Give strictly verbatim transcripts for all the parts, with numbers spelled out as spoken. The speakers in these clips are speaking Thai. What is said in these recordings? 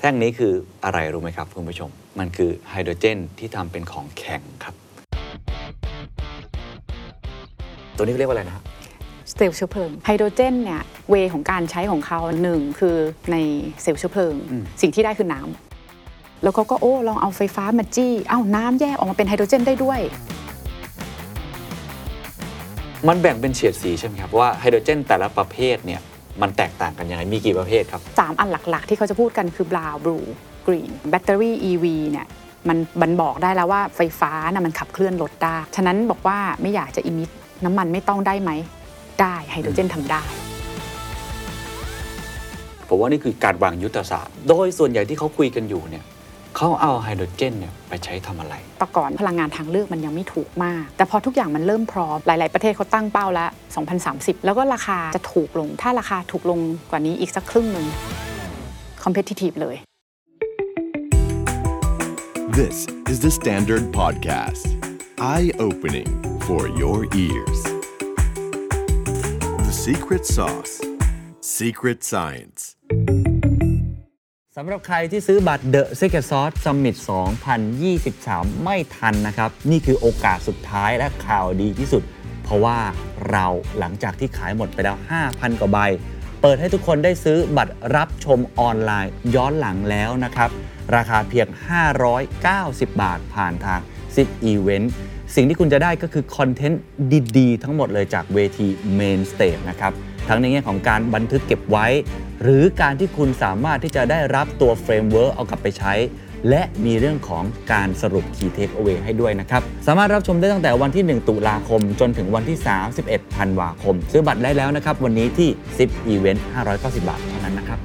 ท่งนี้คืออะไรรู้ไหมครับคุณผู้ชมมันคือไฮโดรเจนที่ทำเป็นของแข็งครับตัวนี้เรียกว่าอะไรนะเซลล์เชื้อเพลิงไฮโดรเจนเนี่ยเวของการใช้ของเขาหนึ่งคือในเซลล์เชื้อเพลิงสิ่งที่ได้คือน้ำแล้วเขาก็โอ้ลองเอาไฟฟ้ามาจี้เอ้าน้ำแยกออกมาเป็นไฮโดรเจนได้ด้วยมันแบ่งเป็นเฉดสีใช่ไหมครับว่าไฮโดรเจนแต่ละประเภทเนี่ยมันแตกต่างกันยังไงมีกี่ประเภทครับสามอันหลักๆที่เขาจะพูดกันคือบราวน์บลูกรีนแบตเตอรี่ อี วี เนี่ยมันบันบอกได้แล้วว่าไฟฟ้าน่ะมันขับเคลื่อนรถได้ฉะนั้นบอกว่าไม่อยากจะอิมิตน้ำมันไม่ต้องได้ไหมได้ไฮโดรเจนทำได้ผมว่านี่คือการวางยุทธศาสตร์โดยส่วนใหญ่ที่เขาคุยกันอยู่เนี่ยเขาเอาไฮโดรเจนเนี่ยไปใช้ทำอะไรแต่ก่อนพลังงานทางเลือกมันยังไม่ถูกมากแต่พอทุกอย่างมันเริ่มพร้อมหลายๆประเทศเขาตั้งเป้าแล้วสองพันสามสิบแล้วก็ราคาจะถูกลงถ้าราคาถูกลงกว่านี้อีกสักครึ่งนึง competitive เลย This is the Standard Podcast Eye-opening for your ears The Secret Sauce Secret Science สำหรับใครที่ซื้อบัตร The Secret Sauce Summit สองพันยี่สิบสาม ไม่ทันนะครับนี่คือโอกาสสุดท้ายและข่าวดีที่สุดเพราะว่าเราหลังจากที่ขายหมดไปแล้ว ห้าพัน กว่าใบเปิดให้ทุกคนได้ซื้อบัตรรับชมออนไลน์ย้อนหลังแล้วนะครับราคาเพียงห้าร้อยเก้าสิบบาทผ่านทาง ซิป Event สิ่งที่คุณจะได้ก็คือคอนเทนต์ดีๆทั้งหมดเลยจากเวที Main Stage นะครับทั้งในแง่ของการบันทึกเก็บไว้หรือการที่คุณสามารถที่จะได้รับตัวเฟรมเวิร์กเอากลับไปใช้และมีเรื่องของการสรุป Key Takeaway ให้ด้วยนะครับสามารถรับชมได้ตั้งแต่วันที่หนึ่งตุลาคมจนถึงวันที่สามสิบเอ็ดธันวาคมซื้อบัตรได้แล้วนะครับวันนี้ที่ ซิป Event ห้าร้อยเก้าสิบบาทเท่านั้นนะครับ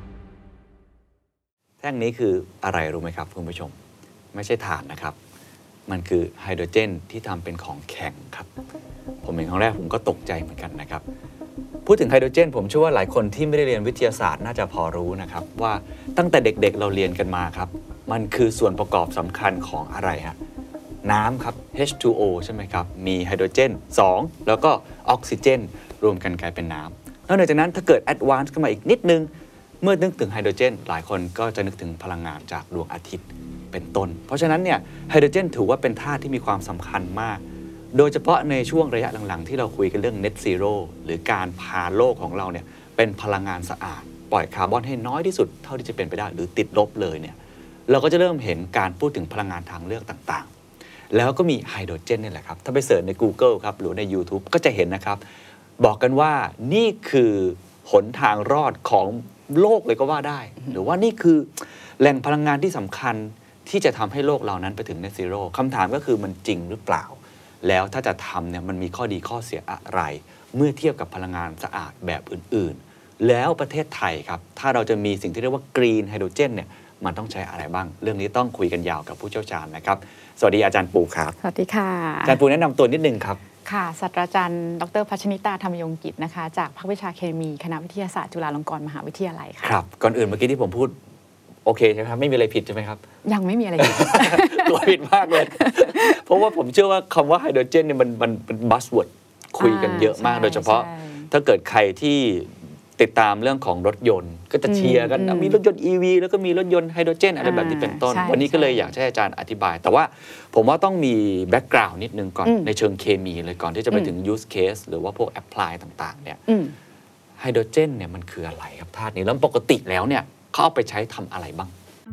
แท่งนี้คืออะไรรู้ไหมครับคุณผู้ชมไม่ใช่ถ่านนะครับมันคือไฮโดรเจนที่ทำเป็นของแข็งครับผมเห็นครั้งแรกผมก็ตกใจเหมือนกันนะครับพูดถึงไฮโดรเจนผมเชื่อว่าหลายคนที่ไม่ได้เรียนวิทยาศาสตร์น่าจะพอรู้นะครับว่าตั้งแต่เด็กๆเราเรียนกันมาครับมันคือส่วนประกอบสำคัญของอะไรฮะน้ำครับ เอช ทู โอ ใช่ไหมครับมีไฮโดรเจนสองแล้วก็ออกซิเจนรวมกันกลายเป็นน้ำนอกจากนั้นถ้าเกิดแอดวานซ์ขึ้นมาอีกนิดนึงเมื่อนึกถึงไฮโดรเจนหลายคนก็จะนึกถึงพลังงานจากดวงอาทิตย์เป็นต้นเพราะฉะนั้นเนี่ยไฮโดรเจนถือว่าเป็นธาตุที่มีความสำคัญมากโดยเฉพาะในช่วงระยะหลังๆที่เราคุยกันเรื่อง Net Zero หรือการพาโลกของเราเนี่ยเป็นพลังงานสะอาดปล่อยคาร์บอนให้น้อยที่สุดเท่าที่จะเป็นไปได้หรือติดลบเลยเนี่ยเราก็จะเริ่มเห็นการพูดถึงพลังงานทางเลือกต่างๆแล้วก็มีไฮโดรเจนนี่แหละครับถ้าไปเสิร์ชใน Google ครับหรือใน YouTube ก็จะเห็นนะครับบอกกันว่านี่คือหนทางรอดของโลกเลยก็ว่าได้หรือว่านี่คือแหล่งพลังงานที่สำคัญที่จะทำให้โลกเรานั้นไปถึง Net Zero คำถามก็คือมันจริงหรือเปล่าแล้วถ้าจะทำเนี่ยมันมีข้อดีข้อเสียอะไรเมื่อเทียบกับพลังงานสะอาดแบบอื่นๆแล้วประเทศไทยครับถ้าเราจะมีสิ่งที่เรียกว่ากรีนไฮโดรเจนเนี่ยมันต้องใช้อะไรบ้างเรื่องนี้ต้องคุยกันยาวกับผู้เชี่ยวชาญนะครับสวัสดีอาจารย์ปูครับสวัสดีค่ะอาจารย์ปูแนะนำตัวนิดนึงครับค่ะศาสตราจารย์ดร.พัชนิตาธรรมยงกิจนะคะจากภาควิชาเคมีคณะวิทยาศาสตร์จุฬาลงกรณ์มหาวิทยาลัยค่ะครับก่อนอื่นเมื่อกี้ที่ผมพูดโอเคใช่ไหมครับไม่มีอะไรผิดใช่ไหมครับยังไม่มีอะไรผิดตัวผิดมากเลยเพราะว่าผมเชื่อว่าคำว่าไฮโดรเจนเนี่ยมันมันเป็นบัสเวิร์ดคุยกันเยอะมากโดยเฉพาะถ้าเกิดใครที่ติดตามเรื่องของรถยนต์ก็จะเชียร์กันมีรถยนต์ อี วี แล้วก็มีรถยนต์ไฮโดรเจนอะไรแบบนี้เป็นต้นวันนี้ก็เลยอยากให้อาจารย์อธิบายแต่ว่าผมว่าต้องมีแบ็กกราวน์นิดนึงก่อนในเชิงเคมีเลยก่อนที่จะไปถึง use case หรือว่าพวก apply ต่างๆเนี่ยไฮโดรเจนเนี่ยมันคืออะไรครับธาตุนี้แล้วปกติแล้วเนี่ยเขาเอาไปใช้ทำอะไรบ้าง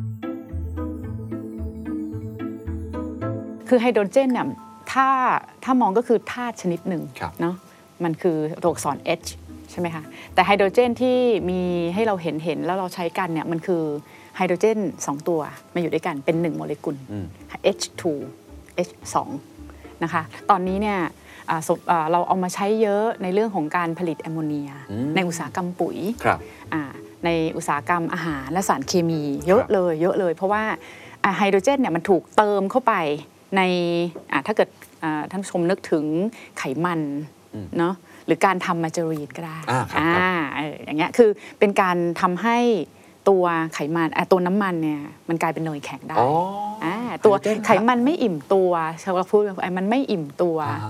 คือไฮโดรเจนเนี่ยถ้าถ้ามองก็คือธาตุชนิดหนึ่งเนาะมันคือตัวอักษร H ใช่ไหมคะแต่ไฮโดรเจนที่มีให้เราเห็นเห็นแล้วเราใช้กันเนี่ยมันคือไฮโดรเจนสองตัวมาอยู่ด้วยกันเป็นหนึ่งโมเลกุล เอช ทู เอช ทู นะคะตอนนี้เนี่ยเราเอามาใช้เยอะในเรื่องของการผลิตแอมโมเนียในอุตสาหกรรมปุ๋ยในอุตสาหกรรมอาหารและสารเคมีเยอะเลยเยอะเลยเพราะว่าไฮโดรเจนเนี่ยมันถูกเติมเข้าไปในถ้าเกิดท่านผู้ชมนึกถึงไขมันเนาะหรือการทำมาการีนก็ได้อย่างเงี้ยคือเป็นการทำให้ตัวไขมันตัวน้ำมันเนี่ยมันกลายเป็นเนยแข็งได้ตัวไขมันไม่อิ่มตัวเราพูดว่ามันไม่อิ่มตัวพ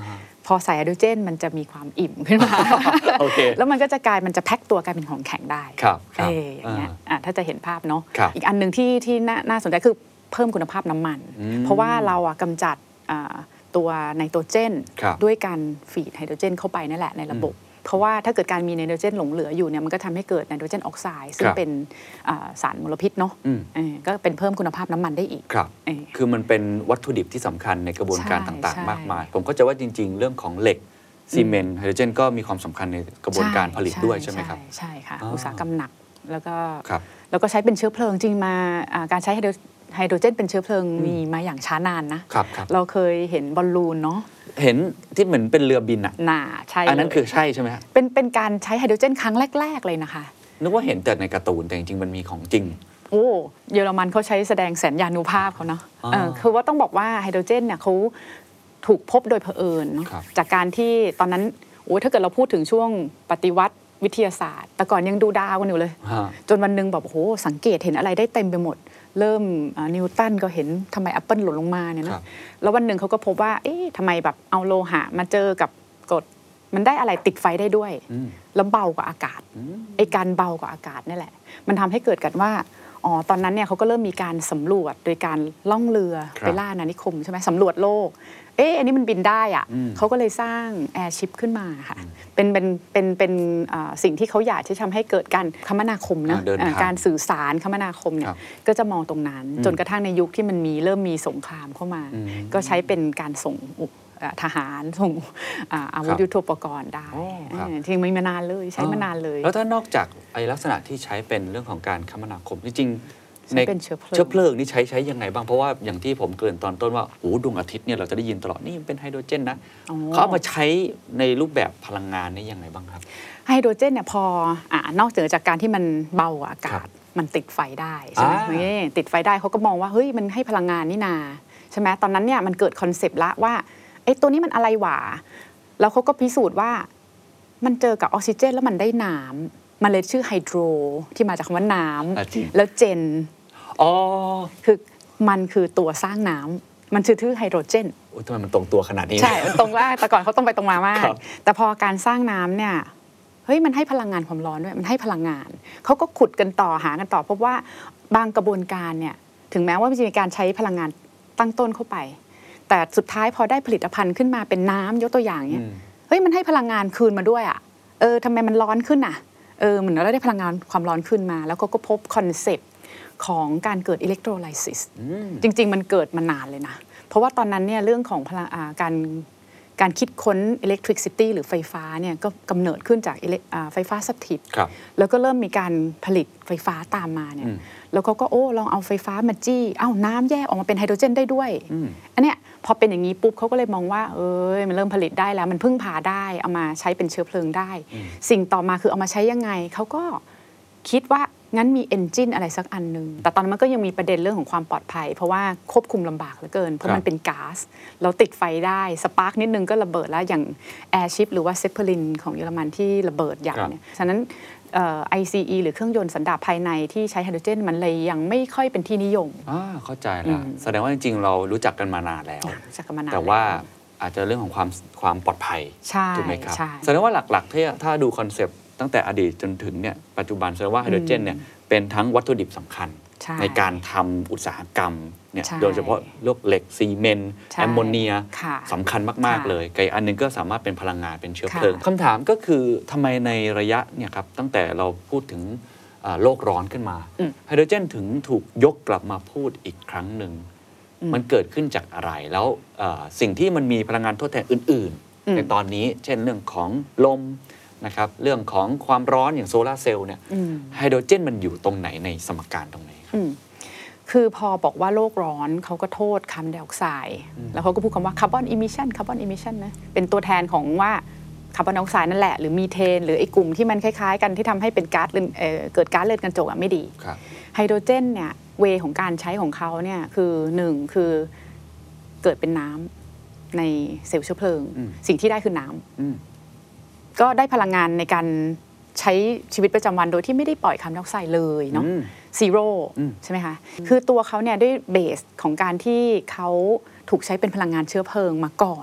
พอใส่ไฮโดรเจนมันจะมีความอิ่มขึ้นมาโอเคแล้วมันก็จะกลายมันจะแพ็คตัวกลายเป็นของแข็งได้ครับคเอรับออย่างเงี้ยอ่ะถ้าจะเห็นภาพเนาะครับอีกอันหนึ่งที่ที่น่าน่าสนใจคือเพิ่มคุณภาพน้ำมันอืมเพราะว่าเราอะกำจัดอ่าตัวไนโตรเจนครับด้วยการฟีดไฮโดรเจนเข้าไปนั่นแหละในระบบ เพราะว่าถ้าเกิดการมีไนโตรเจนหลงเหลืออยู่เนี่ยมันก็ทำให้เกิดไนโตรเจนออกไซด์ซึ่คงรับเป็นอ่าสารมลพิษเนาะอืมเออก็เป็นเพิ่มคุณภาพน้ำมันได้อีกครับเออคือมันเป็นวัตถุดิบที่สำคัญในกระบวนการใช่ต่างใช่ๆ มากมาย ผมก็จะว่าจริง ๆ เรื่องของเหล็กซีเมนต์ไฮโดรเจนก็มีความสำคัญในกระบวนการผลิตด้วยใช่ไหมครับใช่ค่ะอ๋ออุอุตสาหกรรมหนักแล้วก็ครับแล้วก็ใช้เป็นเชื้อเพลิงจริงมาอ่าการใช้ไฮโดรไฮโดรเจนเป็นเชื้อเพลิงมีมาอย่างช้านานนะครับครับเราเคยเห็นบอลลูนเนาะเห็นที่เหมือนเป็นเรือบินอ่ะหนาใช่อันนั้นเลยคือใช่ใช่ไหมฮะเป็นเป็นการใช้ไฮโดรเจนครั้งแรก ๆ เลยนะคะนึกว่าเห็นแต่ในการ์ตูนแต่จริงๆมันมีของจริงโอ้เยอรมันเขาใช้แสดงแสนยานุภาพเขาเนาะอ๋อเออคือว่าต้องบอกว่าไฮโดรเจนเนี่ยเขาถูกพบโดยเผอิญเนาะครับจากการที่ตอนนั้นโอ้ถ้าเกิดเราพูดถึงช่วงปฏิวัติวิทยาศาสตร์ แต่ก่อนยังดูดาวกันอยู่เลยฮะจนวันหนึ่งแบบโอ้โหสังเกตเห็นอะไรได้เต็มไปหมด เริ่มอ่านิวตันก็เห็นทำไมแอปเปิลหล่นลงมาเนี่ยครันะบแล้ววันหนึ่งเขาก็พบว่า เอ๊ะทำไมแบบเอาโลหะมาเจอกับกรดมันได้อะไรติดไฟได้ด้วยอืมแล้วเบากว่าอากาศอืมไอ้การเบากว่าอากาศนี่แหละ มันทำให้เกิดกันว่าอ๋อตอนนั้นเนี่ยเขาก็เริ่มมีการสำรวจโดยการล่องเรือครับไปล่าอาณานิคมใช่ไหมสำรวจโลก เอ๊ะอันนี้มันบินได้อะอืมเขาก็เลยสร้างแอร์ชิพขึ้นมาค่ะเป็นเป็นเป็นเป็นอ่าสิ่งที่เขาอยากที่ทำให้เกิดการคมนาคมนะอ่าเดินทางอ่าการสื่อสารคมนาคมเนี่ครัยบก็จะมองตรงนั้นอืมจนกระทั่งในยุคที่มันมีเริ่มมีสงครามเข้ามาอืมก็ใช้เป็นการส่งอุปอ่าทหารส่งอ่าอาวุคธรับยุทโธปกรณ์ได้โอ้ครับเออที่มีมานานเลยใช้มานานเลยแล้วถ้านอกจากไอ้ลักษณะที่ใช้เป็นเรื่องของการคมนาคมจริงๆใช้เป็นเชื้อเพลิงเชื้อเพลิงนี่ใช้ใช้ยังไงบ้างเพราะว่าอย่างที่ผมเกริ่นตอนต้นว่าโอ้ดวงอาทิตย์เนี่ยเราจะได้ยินตลอดนี่มันเป็นไฮโดรเจนนะอ๋อเขาเอามาใช้ในรูปแบบพลังงานนี่ยังไงบ้างครับไฮโดรเจนเนี่ยพออ่านอกเหนือจากการที่มันเบากว่าอากาศ มันติดไฟได้ใช่ไหมอ่านี่ติดไฟได้เขาก็มองว่าเฮ้ยมันให้พลังงานนี่นาใช่ไหมตอนนั้นเนี่ยมันเกิดคอนเซปต์ละว่าไอ้ตัวนี้มันอะไรหว่าแล้วเขาก็พิสูจน์ว่ามันเจอกับออกซิเจนแล้วมันได้น้ำมันเลยชื่อไฮโดรที่มาจากคำว่าน้อ่ะจริงำแล้วเจนอ๋อคือมันคือตัวสร้างน้ำมันชื่อชื่อไฮโดรเจนโอ้ยทำไมมันตรงตัวขนาดนี้ใช่มันตรงว่าแต่ก่อนเขาต้องไปตรงมามากครับแต่พอการสร้างน้ำเนี่ย เฮ้ยมันให้พลังงานความร้อนด้วย มันให้พลังงาน เขาก็ขุดกันต่อหากันต่อพบว่าบางกระบวนการเนี่ย ถึงแม้ว่ามันจะมีการใช้พลังงานตั้งต้นเข้าไป แต่สุดท้ายพอได้ผลิตภัณฑ์ขึ้นมาเป็นน้ำยกตัวอย่างเนี่ยอืมเฮ้ยมันให้พลังงานคืนมาด้วยอ่ะ เออทำไมมันร้อนขึ้นอ่ะ เออเหมือนเราได้พลังงานความร้อนขึ้นมา แล้วเขาก็พบคอนเซปต์ของการเกิดอิเล็กโทรไลซิสอืมจริง ๆ มันเกิดมานานเลยนะ เพราะว่าตอนนั้นเนี่ยเรื่องของพลังอ่าการการคิดค้น electricity หรือไฟฟ้าเนี่ยก็กำเนิดขึ้นจากอิเล็กอ่าไฟฟ้าสถิตครับแล้วก็เริ่มมีการผลิตไฟฟ้าตามมาเนี่อืยมแล้วเขาก็โอ้ลองเอาไฟฟ้ามาจี้เอ้าน้ำแยกออกมาเป็นไฮโดรเจนได้ด้วยอืมอันเนี้ยพอเป็นอย่างนี้ปุ๊บเขาก็เลยมองว่าเอ้ยมันเริ่มผลิตได้แล้วมันพึ่งพาได้เอามาใช้เป็นเชื้อเพลิงได้ สิ่งต่อมาคือเอามาใช้ยังไงเขาก็คิดว่างั้นมีเอนจินอะไรสักอันหนึ่งแต่ตอนนั้นมันก็ยังมีประเด็นเรื่องของความปลอดภัย เพราะว่าควบคุมลำบากเหลือเกิน เพราะมันเป็นก๊าซเราติดไฟได้สปาร์กนิดนึงก็ระเบิดแล้วอย่างแอร์ชิพหรือว่าเซปเปอร์ลินของเยอรมันที่ระเบิดใหญ่เนี่ยฉะนั้นเอ่อ ไอ ซี อี หรือเครื่องยนต์สันดาปภายในที่ใช้ไฮโดรเจนมันเลยยังไม่ค่อยเป็นที่นิยมอ่าเข้าใจอืแล้วมแสดงว่าจริงๆ เรารู้จักกันมานานแล้วจากกันมานานแต่ว่าล้อาจจะเรื่องของความความปลอดภัยใช่ถูกไหมครับใช่แสดงว่าหลักๆถ้าถ้าดูคอนเซปต์ตั้งแต่อดีตจนถึงเนี่ยปัจจุบันแสดงว่าไฮโดรเจนเนี่ยเป็นทั้งวัตถุดิบสำคัญใช่ในการทำอุตสาหกรรมเนี่ยใช่โดยเฉพาะเลือกเหล็กซีเมนต์ใช่แอมโมเนียค่ะสำคัญมากค่ะๆ เลยไกอันหนึงก็สามารถเป็นพลังงานเป็นเชื้อค่ะเพลิงคำถามก็คือทำไมในระยะเนี่ยครับตั้งแต่เราพูดถึงอ่าโลกร้อนขึ้นมาอืมไฮโดรเจนถึงถูกยกกลับมาพูดอีกครั้งหนึ่งอืมมันเกิดขึ้นจากอะไรแล้วเอ่อสิ่งที่มันมีพลังงานทดแทนอื่นอืมๆ ในตอนนี้เช่นเรื่องของลมนะครับเรื่องของความร้อนอย่างโซลาร์เซลล์เนี่ยอืมไฮโดรเจนมันอยู่ตรงไหนในสมการตรงไหนครับอืมคือพอบอกว่าโลกร้อนเขาก็โทษคาร์บอนไดออกไซด์แล้วเขาก็พูดคำว่าคาร์บอนอิมิชันคาร์บอนอิมิชันนะเป็นตัวแทนของว่าคาร์บอนไดออกไซด์นั่นแหละหรือมีเทน หรือไอ้กลุ่มที่มันคล้ายๆ กันที่ทำให้เป็นก๊าซเรือนเอ่อเกิดก๊าซเรือนกระจกอ่ะไม่ดีครับไฮโดรเจนเนี่ยเวของการใช้ของเขาเนี่ยคือหนึ่งคือเกิดเป็นน้ำในเซลล์เชื้อเพลิงอืมสิ่งที่ได้คือน้ำอืมก็ได้พลังงานในการใช้ชีวิตประจำวันโดยที่ไม่ได้ปล่อยคาร์บอนไดออกไซด์เลยเนาะอืมซีโร่อืมใช่ไหมคะ คือตัวเขาเนี่ยด้วยเบสของการที่เขาถูกใช้เป็นพลังงานเชื้อเพลิงมาก่อน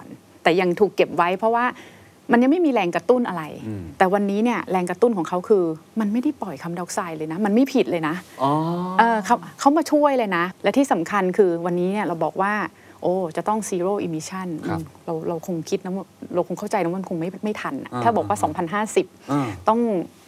แต่ยังถูกเก็บไว้เพราะว่ามันยังไม่มีแรงกระตุ้นอะไรแต่วันนี้เนี่ยแรงกระตุ้นของเขาคือมันไม่ได้ปล่อยคาร์บอนไดออกไซด์เลยนะมันไม่ผิดเลยนะเออเขาเขามาช่วยเลยนะและที่สำคัญคือวันนี้เนี่ยเราบอกว่าโอ้จะต้อง zero emission เราเราคงคิดนะเราคงเข้าใจนะว่ามันคงไม่ไม่ทันถ้าบอกว่าสองพันห้าสิบต้อง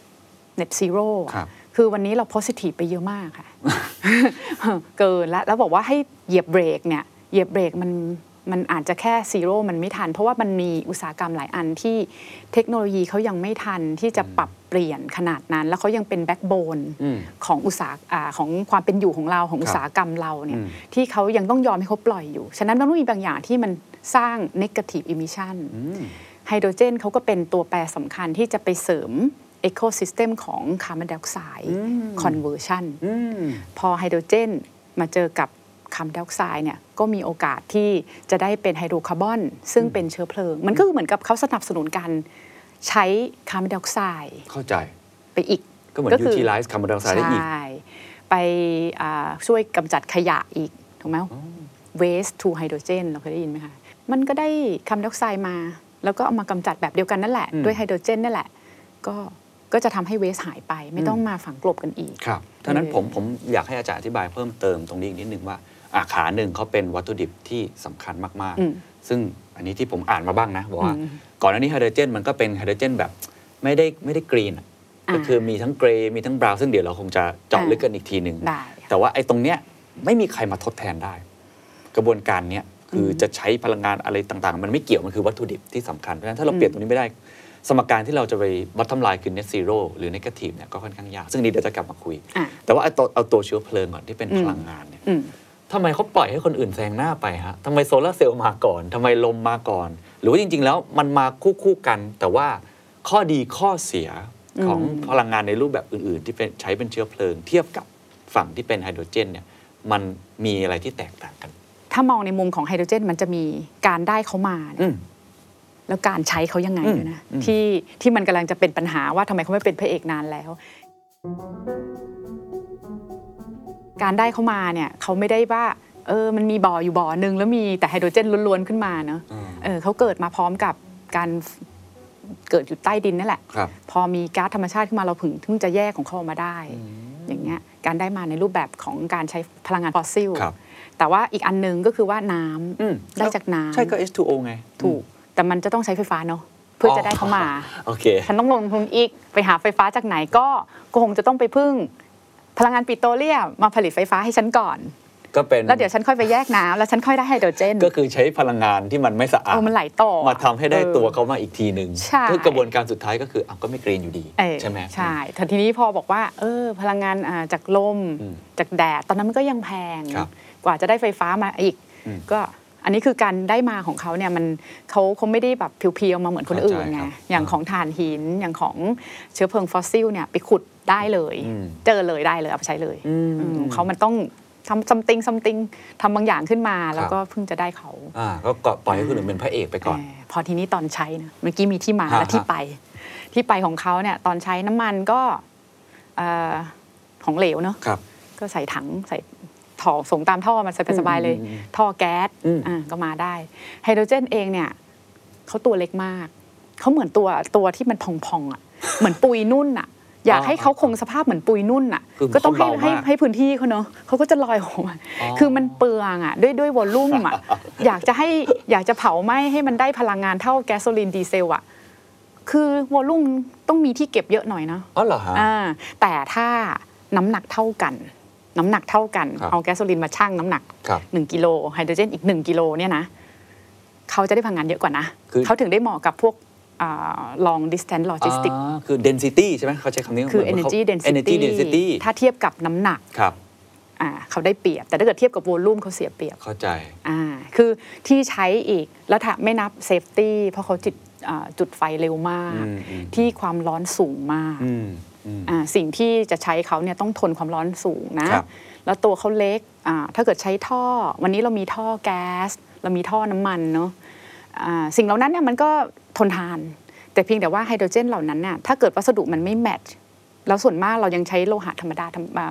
net zero คือวันนี้เรา positive ไปเยอะมากค่ะ เกินแล้วแล้วบอกว่าให้เหยียบเบรกเนี่ยเหยียบเบรกมันมันอาจจะแค่ซีโร่มันไม่ทันเพราะว่ามันมีอุตสาหกรรมหลายอันที่เทคโนโลยีเขายังไม่ทันที่จะปรับเปลี่ยนขนาดนั้นแล้วเขายังเป็นแบ็กโบนของอุตสาหอ่าของความเป็นอยู่ของเราของอุตสาหกรรมเราเนี่ยที่เขายังต้องยอมให้เขาปล่อยอยู่ฉะนั้นมันต้องมีบางอย่างที่มันสร้าง negative emission ไฮโดรเจนเขาก็เป็นตัวแปรสำคัญที่จะไปเสริมecosystem ของคาร์บอนไดออกไซด์ conversion พอไฮโดรเจนมาเจอกับคาร์บอนไดออกไซด์เนี่ยก็มีโอกาสที่จะได้เป็นไฮโดรคาร์บอนซึ่งเป็นเชื้อเพลิงมันก็เหมือนกับเขาสนับสนุนการใช้คาร์บอนไดออกไซด์เข้าใจไปอีกก็เหมือน utilize คาร์บอนไดออกไซด์ได้อีกไปช่วยกำจัดขยะอีกถูกไหม waste to hydrogen เราเคยได้ยินไหมคะมันก็ได้คาร์บอนไดออกไซด์มาแล้วก็เอามากำจัดแบบเดียวกันนั่นแหละด้วยไฮโดรเจนนั่นแหละก็ก็จะทำให้เวสหายไปไม่ต้องมาฝังกลบกันอีกครับท่านั้นผมผมอยากให้อาจารย์อธิบายเพิ่มเติมตรงนี้อีกนิดนึงว่าอาขาหนึ่งเขาเป็นวัตถุดิบที่สำคัญมากๆซึ่งอันนี้ที่ผมอ่านมาบ้างนะบอกว่าก่อนหน้านี้ไฮโดรเจนมันก็เป็นไฮโดรเจนแบบไม่ได้ไม่ได้กรีนก็คือมีทั้งเกรย์มีทั้งบราวน์ซึ่งเดี๋ยวเราคงจะเจาะลึกกันอีกทีนึงแต่ว่าไอ้ตรงเนี้ยไม่มีใครมาทดแทนได้กระบวนการเนี้ยคือจะใช้พลังงานอะไรต่างๆมันไม่เกี่ยวมันคือวัตถุดิบที่สำคัญเพราะฉะนั้นถ้าเราเปลี่ยนตรงนี้ไม่ได้สมการที่เราจะไป bottom line คือ net zero หรือ negative เนี่ยก็ค่อนข้างยากซึ่งนี้เดี๋ยวจะกลับมาคุยแต่ว่าเอาตัวเอาตัวเชื้อเพลิงก่อนที่เป็นพลังงานเนี่ยทำไมเขาปล่อยให้คนอื่นแซงหน้าไปฮะทำไมโซลาร์เซลล์มาก่อนทำไมลมมาก่อนหรือว่าจริงๆแล้วมันมาคู่ๆกันแต่ว่าข้อดีข้อเสียของพลังงานในรูปแบบอื่นๆที่เป็นใช้เป็นเชื้อเพลิงเทียบกับฝั่งที่เป็นไฮโดรเจนเนี่ยมันมีอะไรที่แตกต่างกันถ้ามองในมุมของไฮโดรเจนมันจะมีการได้เขามาแล้วการใช้เขายังไงด้วยนะที่ที่มันกำลังจะเป็นปัญหาว่าทำไมเขาไม่เป็นพระเอกนานแล้วการได้เขามาเนี่ยเขาไม่ได้ว่าเออมันมีบ่ออยู่บ่อนึงแล้วมีแต่ไฮโดรเจนล้วนๆขึ้นมาเนาะเออเขาเกิดมาพร้อมกับการเกิดอยู่ใต้ดินนั่นแหละพอมีก๊าซธรรมชาติขึ้นมาเราถึงถึงจะแยกของเขาออกมาได้อย่างเงี้ยการได้มาในรูปแบบของการใช้พลังงานฟอสซิลแต่ว่าอีกอันนึงก็คือว่าน้ำได้จากน้ำใช่ก็ เอช ทู โอ ไงถูกแต่มันจะต้องใช้ไฟฟ้าเนาะเพื่อจะได้เขามาโอเคฉันต้องลงทุนอีกไปหาไฟฟ้าจากไหนก็คงจะต้องไปพึ่งพลังงานปิโตรเลียมมาผลิตไฟฟ้าให้ฉันก่อนก็เป็นแล้วเดี๋ยวฉันค่อยไปแยกน้ำแล้วฉันค่อยได้ไฮโดรเจนก็คือใช้พลังงานที่มันไม่สะอาดมันไหลต่อมาทำให้ได้ตัวเขามาอีกทีนึงคือกระบวนการสุดท้ายก็คือก็ไม่กรีนอยู่ดีใช่ไหมใช่แต่ทีนี้พอบอกว่าเออพลังงานจากลมจากแดดตอนนั้นมันก็ยังแพงกว่าจะได้ไฟฟ้ามาอีกก็อันนี้คือการได้มาของเขาเนี่ยมันเขาเขาไม่ได้แบบเพียวๆมาเหมือนคนอื่นไงอย่างของถ่านหินอย่างของเชื้อเพลิงฟอสซิลเนี่ยไปขุดได้เลยเจอเลยได้เลยเอาไปใช้เลยเขามันต้องทำ something something ทำบางอย่างขึ้นมาแล้วก็เพิ่งจะได้เขาอ่าก็ปล่อยให้คนอื่นเป็นพระเอกไปก่อนพอทีนี้ตอนใช้นะเมื่อกี้มีที่มาและที่ไปที่ไปของเขาเนี่ยตอนใช้น้ำมันก็ของเหลวเนาะก็ใส่ถังใส่ท่อส่งตามท่อมาสบายๆเลยท่อแก๊สอ่าก็มาได้ไฮโดรเจนเองเนี่ยเขาตัวเล็กมากเขาเหมือนตัวตัวที่มันพองๆอ่ะเหมือนปุยนุ่นอ่ะอยากให้เขาคงสภาพเหมือนปุยนุ่นอ่ะก็ต้องให้ให้ให้พื้นที่เขาเนาะเขาก็จะลอยออกมาคือมันเปลืองอ่ะด้วยด้วยวอลลุ่มอ่ะอยากจะให้อยากจะเผาไหม้ให้มันได้พลังงานเท่าแก๊สโซลีนดีเซลอ่ะคือวอลลุ่มต้องมีที่เก็บเยอะหน่อยนะอ๋อเหรอฮะอ่าแต่ถ้าน้ำหนักเท่ากันน้ำหนักเท่ากันเอาแก๊สโซลีนมาชั่งน้ำหนักหนึ่งกิโลไฮโดรเจนอีกหนึ่งกิโลเนี่ยนะเขาจะได้พลังงานเยอะกว่านะเขาถึงได้เหมาะกับพวกlong distance logistics คือ density ใช่ไหมเขาใช้คำนี้คือ energy density ถ้าเทียบกับน้ำหนักเขาได้เปรียบแต่ถ้าเกิดเทียบกับ volume เขาเสียเปรียบเข้าใจคือที่ใช้อีกแล้วถ้าไม่นับ safety เพราะเขาจุดจุดไฟเร็วมากที่ความร้อนสูงมากสิ่งที่จะใช้เขาเนี่ยต้องทนความร้อนสูงนะแล้วตัวเขาเล็กถ้าเกิดใช้ท่อวันนี้เรามีท่อแก๊สเรามีท่อน้ำมันเนาะสิ่งเหล่านั้นเนี่ยมันก็ทนทานแต่เพียงแต่ว่าไฮโดรเจนเหล่านั้นเนี่ยถ้าเกิดวัสดุมันไม่แมทช์แล้วส่วนมากเรายังใช้โลหะธรรมดา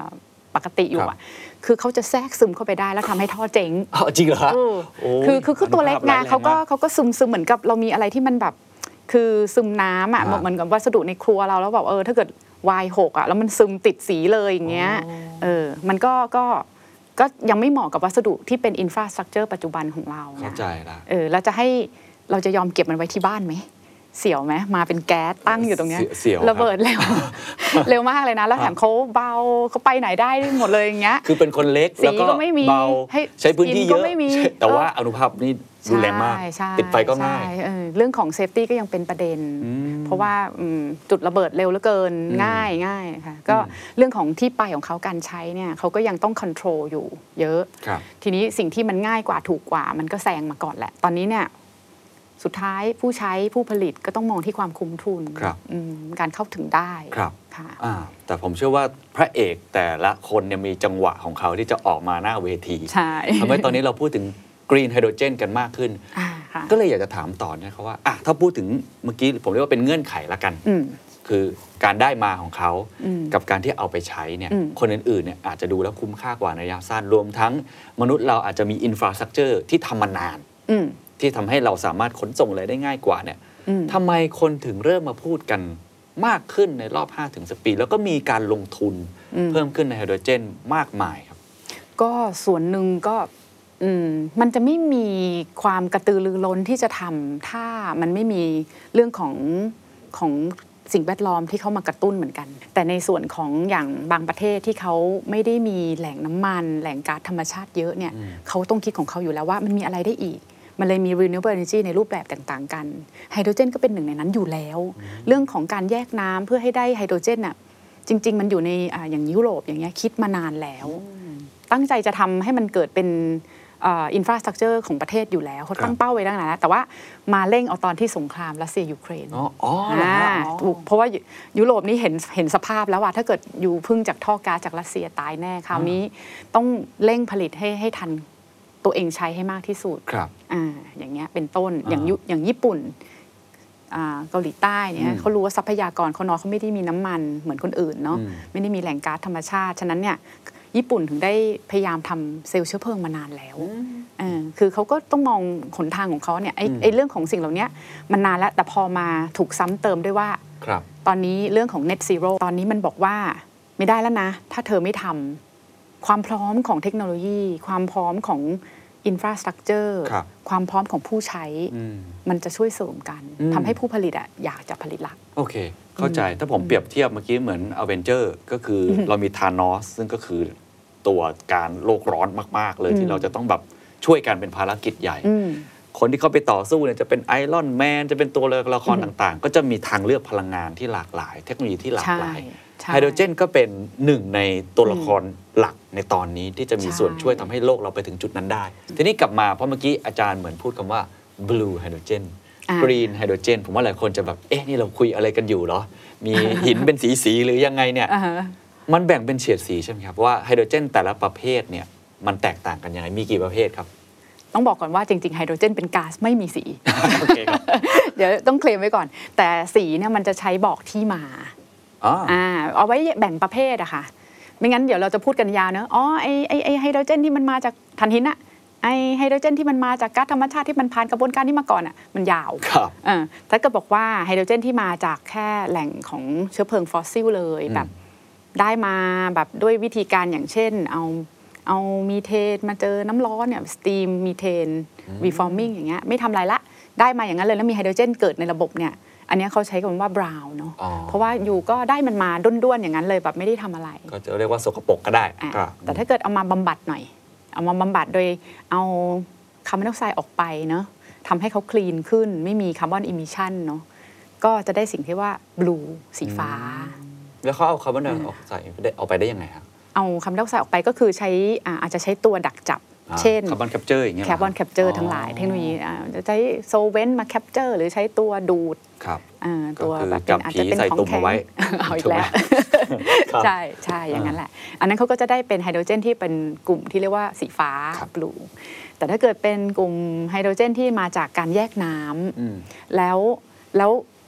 ปกติอยู่ครับอ่ะคือเขาจะแทรกซึมเข้าไปได้แล้วทำให้ท่อเจ๊งอ้าวจริงเหรอฮะเออโอ้คือคือคือตัวเล็กอนุภาพร้นะยแรงเขาก็มเขาก็ซึมซึมเหมือนกับเรามีอะไรที่มันแบบคือซึมน้ำอ่ะฮะเหมือนกับวัสดุในครัวเราแล้วแบบเออถ้าเกิดไวน์หกอ่ะแล้วมันซึมติดสีเลยอย่างเงี้ยเออมันก็ก็ก็ยังไม่เหมาะกับวัสดุที่เป็นอินฟราสตรักเจอร์ปัจจุบันของเราเข้านะใจละเออเราจะให้เราจะยอมเก็บมันไว้ที่บ้านไหมเสียวไหมมาเป็นแก๊สตั้งอยู่ตรงเนี้ยเสียเสียวครับระเบิดเร็ว เร็วมากเลยนะ แล้วแถมเขาเบาเขาไปไหนได้หมดเลยอย่างเงี้ยคือเป็นคนเล็กสีแล้วก็ก็ไม่มีเบาให้ใช้พื้นที่กินเยก็อะไม่มีใช่แต่ว่าเอออนุภาพนี่รุนแรงมากใช่ใช่ติดไฟก็ง่ายใช่เออเรื่องของเซฟตี้ก็ยังเป็นประเด็นอืมเพราะว่าอืมจุดระเบิดเร็วเหลือเกินอืมง่ายง่ายค่ะก็เรื่องของที่ไปของเขาการใช้เนี่ยเขาก็ยังต้องคอนโทรลอยู่เยอะครับทีนี้สิ่งที่มันง่ายกว่าถูกกว่ามันก็แซงมาก่อนแหละ ตอนนี้เนี่ยสุดท้ายผู้ใช้ผู้ผลิตก็ต้องมองที่ความคุ้มทุนครับอืมการเข้าถึงได้ครับค่ะอ่าแต่ผมเชื่อว่าพระเอกแต่ละคนเนี่ยมีจังหวะของเขาที่จะออกมาหน้าเวทีใช่ทำให้ตอนนี้เราพูดถึงกรีนไฮโดรเจนกันมากขึ้นอ่าค่ะก็เลยอยากจะถามต่อนะครับว่าอ่ะถ้าพูดถึงเมื่อกี้ผมเรียกว่าเป็นเงื่อนไขละกันอืมคือการได้มาของเขาอืมกับการที่เอาไปใช้เนี่ยอืมคนอื่นๆเนี่ยอาจจะดูแล้วคุ้มค่ากว่าในระยะสั้นรวมทั้งมนุษย์เราอาจจะมีอินฟราสตรักเจอร์ที่ทำมานานอืมที่ทำให้เราสามารถขนส่งอะไรได้ง่ายกว่าเนี่ยอืมทำไมคนถึงเริ่มมาพูดกันมากขึ้นในรอบ ห้าถึงสิบ ปี แล้วก็มีการลงทุนอืมเพิ่มขึ้นในไฮโดรเจนมากมายครับก็ส่วนหนึ่งก็อืมมันจะไม่มีความกระตือรือร้นที่จะทำถ้ามันไม่มีเรื่องของของสิ่งแวดล้อมที่เข้ามากระตุ้นเหมือนกัน แต่ในส่วนของอย่างบางประเทศที่เขาไม่ได้มีแหล่งน้ำมัน แหล่งก๊าซธรรมชาติเยอะเนี่ยอืมเขาต้องคิดของเขาอยู่แล้วว่ามันมีอะไรได้อีก มันเลยมี renewable energy ในรูปแบบต่างๆกันไฮโดรเจนก็เป็นหนึ่งในนั้นอยู่แล้ว เรื่องของการแยกน้ำเพื่อให้ได้ไฮโดรเจนน่ะจริง ๆ มันอยู่ในอ่าอย่างยุโรปอย่างเงี้ยคิดมานานแล้ว ตั้งใจจะทำให้มันเกิดเป็นอินฟราสตรักเจอร์ของประเทศอยู่แล้วเขาตั้งเป้าไว้ตั้งนานแล้วแต่ว่ามาเร่งเอาตอนที่สงครามรัสเซียยูเครนอ๋ออ๋อเหรอฮะอ่าอ๋อถูกเพราะว่ายุโรปนี่เห็นเห็นสภาพแล้วว่าถ้าเกิดอยู่พึ่งจากท่อก๊าซจากรัสเซียตายแน่คราวนี้ต้องเร่งผลิตให้ให้ทันตัวเองใช้ให้มากที่สุดครับอ่าอย่างเงี้ยเป็นต้นอ่าอย่างยุอย่างญี่ปุ่นอ่าเกาหลีใต้เนี่อืยมเขารู้ว่าทรัพยากรเขาน้อยเขาไม่ได้มีน้ำมันเหมือนคนอื่นเนาะอืมไม่ได้มีแหล่งก๊าซธรรมชาติฉะนั้นเนี่ยญี่ปุ่นถึงได้พยายามทำเซลล์เชื้อเพลิงมานานแล้วเออคือเขาก็ต้องมองหนทางของเขาเนี่ยไอ้อืมไอ้เรื่องของสิ่งเหล่านี้มันนานแล้วแต่พอมาถูกซ้ำเติมด้วยว่าครับตอนนี้เรื่องของ net zero ตอนนี้มันบอกว่าไม่ได้แล้วนะ ถ้าเธอไม่ทำความพร้อมของเทคโนโลยี ความพร้อมของ infrastructure ครับความพร้อมของผู้ใช้อืมมันจะช่วยเสริมกันอืมทำให้ผู้ผลิตอะอยากจะผลิตละโอเค เข้าใจ ถ้าผมเปรียบเทียบเมื่อกี้เหมือนอเวนเจอร์ก็คืออเรามีธานอสซึ่งก็คือตัวการโลกร้อนมาก ๆ เลยอืมที่เราจะต้องแบบช่วยกันเป็นภารกิจใหญ่อืมคนที่เขาไปต่อสู้เนี่ยจะเป็นไอรอนแมนจะเป็นตัวละครต่างๆ ก็จะมีทางเลือกพลังงานที่หลากหลาย เทคโนโลยีที่หลากหลายใช่ใช่ไฮโดรเจนก็เป็นหนึ่งในตัวละครหลักในตอนนี้ที่จะมีใช่ส่วนช่วยทำให้โลกเราไปถึงจุดนั้นได้ ทีนี้กลับมาเพราะเมื่อกี้อาจารย์เหมือนพูดคำว่า blue hydrogen อ่า green hydrogen ผมว่าหลายคนจะแบบ เอ๊ะ นี่เราคุยอะไรกันอยู่เหรอ มีหินเป็นสีๆหรือยังไงเนี่ยอ่าฮะมันแบ่งเป็นเฉดสีใช่ไหมครับว่าไฮโดรเจนแต่ละประเภทเนี่ยมันแตกต่างกันยังไงมีกี่ประเภทครับต้องบอกก่อนว่าจริงๆไฮโดรเจนเป็นก๊าซไม่มีสีโอเคครับเดี๋ยวต้องเคลมไว้ก่อน แต่สีเนี่ยมันจะใช้บอกที่มาอ๋ออ่าเอาไว้แบ่งประเภทอะค่ะ ไม่งั้นเดี๋ยวเราจะพูดกันยาวเนอะอ๋อไอไอไอไฮโดรเจนที่มันมาจากถ่านหินอะไอไฮโดรเจนที่มันมาจากก๊าซธรรมชาติที่มันผ่านกระบวนการนี้มาก่อนอะมันยาวครับเออถ้าเกิดบอกว่าไฮโดรเจนที่มาจากแค่แหล่งของเชื้อเพลิงฟอสซิลเลยอืมแบบได้มาแบบด้วยวิธีการอย่างเช่น เอาเอามีเทนมาเจอน้ำร้อนเนี่ยสตีมมีเทนรีฟอร์มิงอย่างเงี้ยไม่ทำอะไรละได้มาอย่างนั้นเลยแล้วมีไฮโดรเจนเกิดในระบบเนี่ยอันเนี้ยเขาใช้คำว่าบราวน์เนาะอ๋อเพราะว่าอยู่ก็ได้มันมาด้วนๆอย่างนั้นเลยแบบไม่ได้ทำอะไรก็จะเรียกว่าสกปรกก็ได้อ่ะก็แต่ถ้าเกิดเอามาบำบัดหน่อย เอามาบำบัดโดยเอาคาร์บอนไดออกไซด์ออกไปเนาะทำให้เขาคลีนขึ้นไม่มีคาร์บอนอิมิชันเนาะก็จะได้สิ่งที่ว่าบลูสีฟ้าแล้วเขาเอาคาร์บอนไดออกไซด์ได้เอาไปได้ยังไงครับเอาคาร์บอนไดออกไซด์ออกไปก็คือใช้อ่าอาจจะใช้ตัวดักจับอ่าเช่นคาร์บอนแคปเจอร์อย่างเงี้ยแคร์บอนแคปเจอร์ทั้งหลายเทคโนโลยีอ่าจะใช้โซเวนต์มาแคปเจอร์หรือใช้ตัวดูดครับอ่าตัวก็คือแบบเป็จันบอาจจะเป็นผีใส่ของตุ่มแข็งเอาไว้เอาอีถูกกไหมแล้วครับใช่ใช่อย่างนั้นแหละ อันนั้นเขาก็จะได้เป็นไฮโดรเจนที่เป็นกลุ่มที่เรียกว่าสีฟ้าครับบลูแต่ถ้าเกิดเป็นกลุ่มไฮโดรเจนที่มาจากการแยกน้ำอืมแล้วแล้ว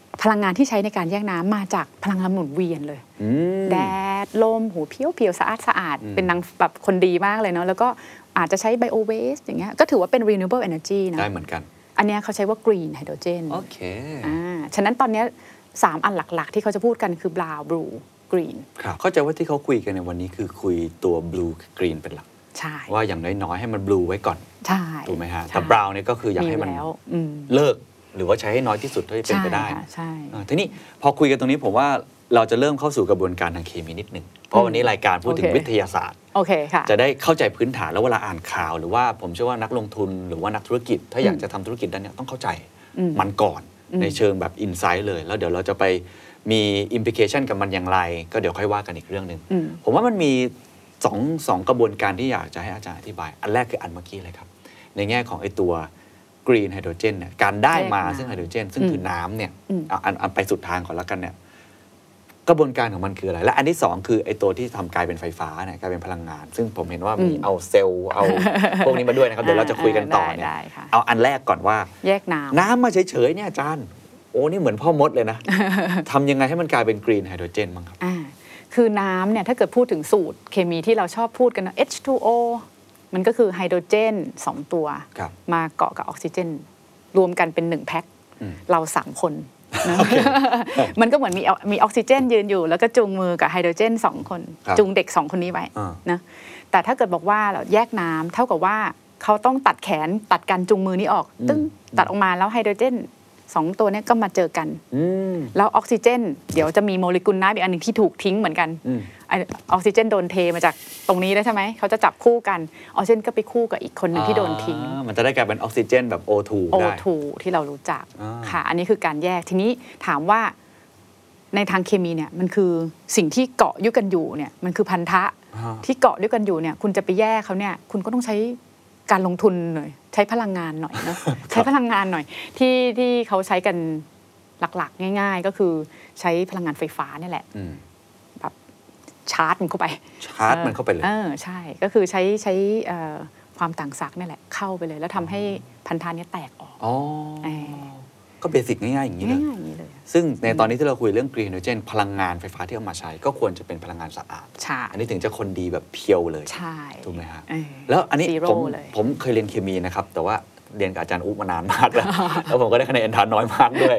พลังงานที่ใช้ในการแยกน้ำมาจากพลังงานหมุนเวียนเลยแดดลมหูเพียวเพียวสะอาดสะอาดเป็นนางแบบคนดีมากเลยเนาะแล้วก็อาจจะใช้ไบโอเวสอย่างเงี้ยก็ถือว่าเป็น renewable energy นะได้เหมือนกันอันเนี้ยเขาใช้ว่า green hydrogen โอเคอ่าฉะนั้นตอนเนี้ยสามอันหลักๆที่เขาจะพูดกันคือ brown blue green ครับเข้าใจว่าที่เขาคุยกันในวันนี้คือคุยตัว blue green เป็นหลักใช่ว่าอย่างน้อยๆให้มัน blue ไว้ก่อนใช่ถูกไหมฮะแต่ brown เนี่ยก็คืออยากให้มันเลิกหรือว่าใช้ให้น้อยที่สุดเท่าที่เป็นไปได้ใช่ทีนี้พอคุยกันตรงนี้ผมว่าเราจะเริ่มเข้าสู่กระบวนการทางเคมีนิดนึงเพราะวันนี้รายการพูดถึงวิทยาศาสตร์โอเคค่ะจะได้เข้าใจพื้นฐานแล้วเวลาอ่านข่าวหรือว่าผมเชื่อว่านักลงทุนหรือว่านักธุรกิจถ้าอยากจะทำธุรกิจด้านนี้ต้องเข้าใจมันก่อนในเชิงแบบอินไซต์เลยแล้วเดี๋ยวเราจะไปมีอิมพลิเคชันกับมันอย่างไรก็เดี๋ยวค่อยว่ากันอีกเรื่องนึงผมว่ามันมีสองสองกระบวนการที่อยากจะให้อาจารย์อธิบายอันแรกคืออันเมื่อกี้เลยครับในแง่ของไอ้ตัวกรีนไฮโดรเจนเนี่ยการได้มาซึ่งไฮโดรเจนซึ่งคือน้ำเนี่ยอันอันไปสุดทางก่อนแล้วกันเนี่ยกระบวนการของมันคืออะไรและอันที่สองคือไอ้ตัวที่ทำกลายเป็นไฟฟ้าเนี่ยกลายเป็นพลังงานซึ่งผมเห็นว่ามีเอาเซลล์เอาพวกนี้มาด้วยนะครับเดี๋ยวเราจะคุยกันต่อเนี่ยเอาอันแรกก่อนว่าแยกน้ำน้ำมาเฉยๆเนี่ยอาจารย์โอ้นี่เหมือนพ่อมดเลยนะทำยังไงให้มันกลายเป็นกรีนไฮโดรเจนบ้างครับคือน้ำเนี่ยถ้าเกิดพูดถึงสูตรเคมีที่เราชอบพูดกันนะ เอช ทู โอ มันก็คือไฮโดรเจนสองตัวมาเกาะกับออกซิเจนรวมกันเป็นหนึ่งแพ็คเราสามคนมันก็เหมือนมีมีออกซิเจนยืนอยู่แล้วก็จูงมือกับไฮโดรเจนสองคนจูงเด็กสองคนนี้ไว้นะแต่ถ้าเกิดบอกว่าเราแยกน้ำเท่ากับว่าเขาต้องตัดแขนตัดการจูงมือนี้ออกตึ้งตัดออกมาแล้วไฮโดรเจนสองตัวนี้ก็มาเจอกันแล้วออกซิเจนเดี๋ยวจะมีโมเลกุลน้ำอีกอันหนึ่งที่ถูกทิ้งเหมือนกันออกซิเจนโดนเทมาจากตรงนี้แล้วใช่ไหมเขาจะจับคู่กันออกซิเจนก็ไปคู่กับอีกคนหนึ่งที่โดนทิ้งมันจะได้กลายเป็นออกซิเจนแบบ โอ ทูโอ ทู ที่เรารู้จักค่ะอันนี้คือการแยกทีนี้ถามว่าในทางเคมีเนี่ยมันคือสิ่งที่เกาะอยู่กันอยู่เนี่ยมันคือพันธะที่เกาะด้วยกันอยู่เนี่ยคุณจะไปแยกเขาเนี่ยคุณก็ต้องใช้การลงทุนหน่อยใช้พลังงานหน่อยเนาะใช้พลังงานหน่อยที่ที่เขาใช้กันหลักๆง่ายๆก็คือใช้พลังงานไฟฟ้านี่แหละแบบชาร์จมันเข้าไปชาร์จมันเข้าไปเลยเออใช่ก็คือใช้ใช้ความต่างศักย์นี่แหละเข้าไปเลยแล้วทำให้พันธะนี้แตกออกอ๋อก็เบสิกง่ายๆอย่างนี้เลยง่ายๆอย่างนี้เลยซึ่งในตอนนี้ที่เราคุยเรื่องกรีนไฮโดรเจนพลังงานไฟฟ้าที่เอามาใช้ก็ควรจะเป็นพลังงานสะอาดใช่อันนี้ถึงจะคนดีแบบเพียวเลยใช่ถูกไหมฮะแล้วอันนี้ผมผมเคยเรียนเคมีนะครับแต่ว่าเรียนกับอาจารย์อุ๊บมานานมากแล้วแล้วผมก็ได้คะแนนทานน้อยมากด้วย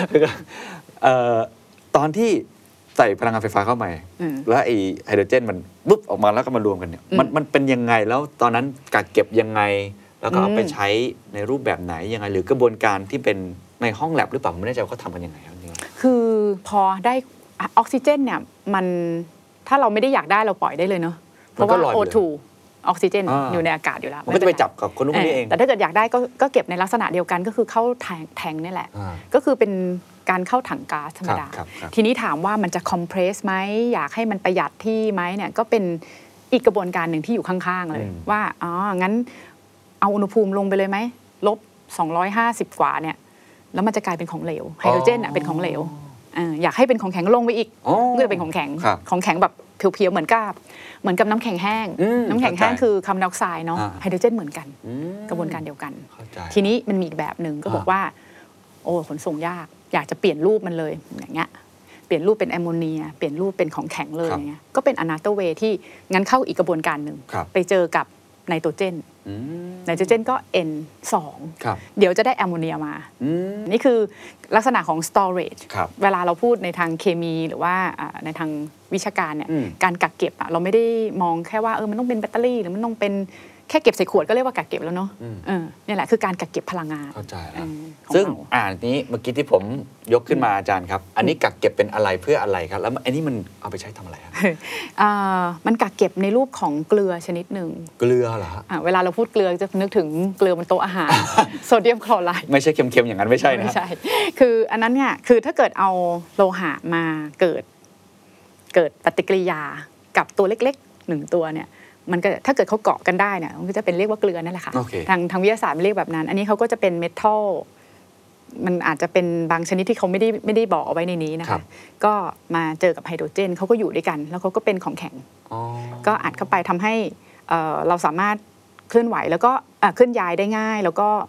ตอนที่ใส่พลังงานไฟฟ้าเข้าไปแล้วไอ้ไฮโดรเจนมันปุ๊บออกมาแล้วก็มารวมกันเนี่ยมันมันเป็นยังไงแล้วตอนนั้นกักเก็บยังไงแล้วก็เอาไปใช้ในรูปแบบไหนยังไงหรือกระบวนการที่เป็นในห้องแลบหรือเปล่าไม่แน่ใจว่าเขาทำกันยังไงครับคือพอได้ออกซิเจนเนี่ยมันถ้าเราไม่ได้อยากได้เราปล่อยได้เลยเนาะเพราะว่า โอ ทู ออกซิเจนอยู่ในอากาศอยู่แล้วมันก็จะไปจับกับคนนู้นคนนี้เองแต่ถ้าเกิดอยากได้ก็ก็เก็บในลักษณะเดียวกันก็คือเข้าแทงแทงนี่แหละก็คือเป็นการเข้าถังก๊าซธรรมดาทีนี้ถามว่ามันจะคอมเพรสไหมอยากให้มันประหยัดที่ไหมเนี่ยก็เป็นอีกกระบวนการหนึ่งที่อยู่ข้างๆเลยว่าอ๋องั้นเอาอุณหภูมิลงไปเลยไหมลบสองร้อยห้าสิบกว่าเนี่ยแล้วมันจะกลายเป็นของเหลวไฮโดรเจนอ่ะเป็นของเหลวอยากให้เป็นของแข็งลงไปอีกก็จะเป็นของแข็งของแข็งแบบเพียวๆเหมือนกับเหมือนกับน้ำแข็งแห้งน้ำแข็งแห้งคือคาร์บอนไดออกไซด์เนาะไฮโดรเจนเหมือนกันกระบวนการเดียวกันทีนี้มันมีอีกแบบหนึ่งก็บอกว่าโอ้ขนส่งยากอยากจะเปลี่ยนรูปมันเลยอย่างเงี้ยเปลี่ยนรูปเป็นแอมโมเนียเปลี่ยนรูปเป็นของแข็งเลยอย่างเงี้ยก็เป็นอนาโตเวที่งั้นเข้าอีกกระบวนการหนึ่งไปเจอกับไนโตรเจนไนโตรเจนก็ เอ็น สอง เดี๋ยวจะได้แอมโมเนียมานี่คือลักษณะของ storage เวลาเราพูดในทางเคมีหรือว่าในทางวิชาการเนี่ยการกักเก็บเราไม่ได้มองแค่ว่าเออมันต้องเป็นแบตเตอรี่หรือมันต้องเป็นแค่เก็บใส่ขวดก็เรียกว่ากักเก็บแล้วเนาะนี่แหละคือการกักเก็บพลังงานเข้าใจแล้วซึ่งอ่านนี้เมื่อกี้ที่ผมยกขึ้นมาอาจารย์ครับอันนี้กักเก็บเป็นอะไรเพื่ออะไรครับแล้วอันนี้มันเอาไปใช้ทำอะไรครับมันกักเก็บในรูปของเกลือชนิดหนึ่งเกลือเหรอเวลาเราพูดเกลือจะนึกถึงเกลือบนโต๊ะอาหารโซเดียมคลอไรด์ไม่ใช่เค็มๆอย่างนั้นไม่ใช่นะไม่ใช่คืออันนั้นเนี่ยคือถ้าเกิดเอาโลหะมาเกิดเกิดปฏิกิริยากับตัวเล็กๆหนึ่งตัวเนี่ยมันก็ถ้าเกิดเขาเกาะกันได้เนี่ยมันก็จะเป็นเรียกว่าเกลือนั่นแหละค่ะ okay. ทางทางวิทยาศาสตร์เรียกแบบนั้นอันนี้เขาก็จะเป็นเมทัลมันอาจจะเป็นบางชนิดที่เขาไม่ได้ไม่ได้บอกเอาไว้ในนี้นะคะก็มาเจอกับไฮโดรเจนเขาก็อยู่ด้วยกันแล้วเขาก็เป็นของแข็งก็อัดเข้าไปทำให้เราสามารถเคลื่อนไหวแล้วก็เคลื่อนย้ายได้ง่ายแล้วก็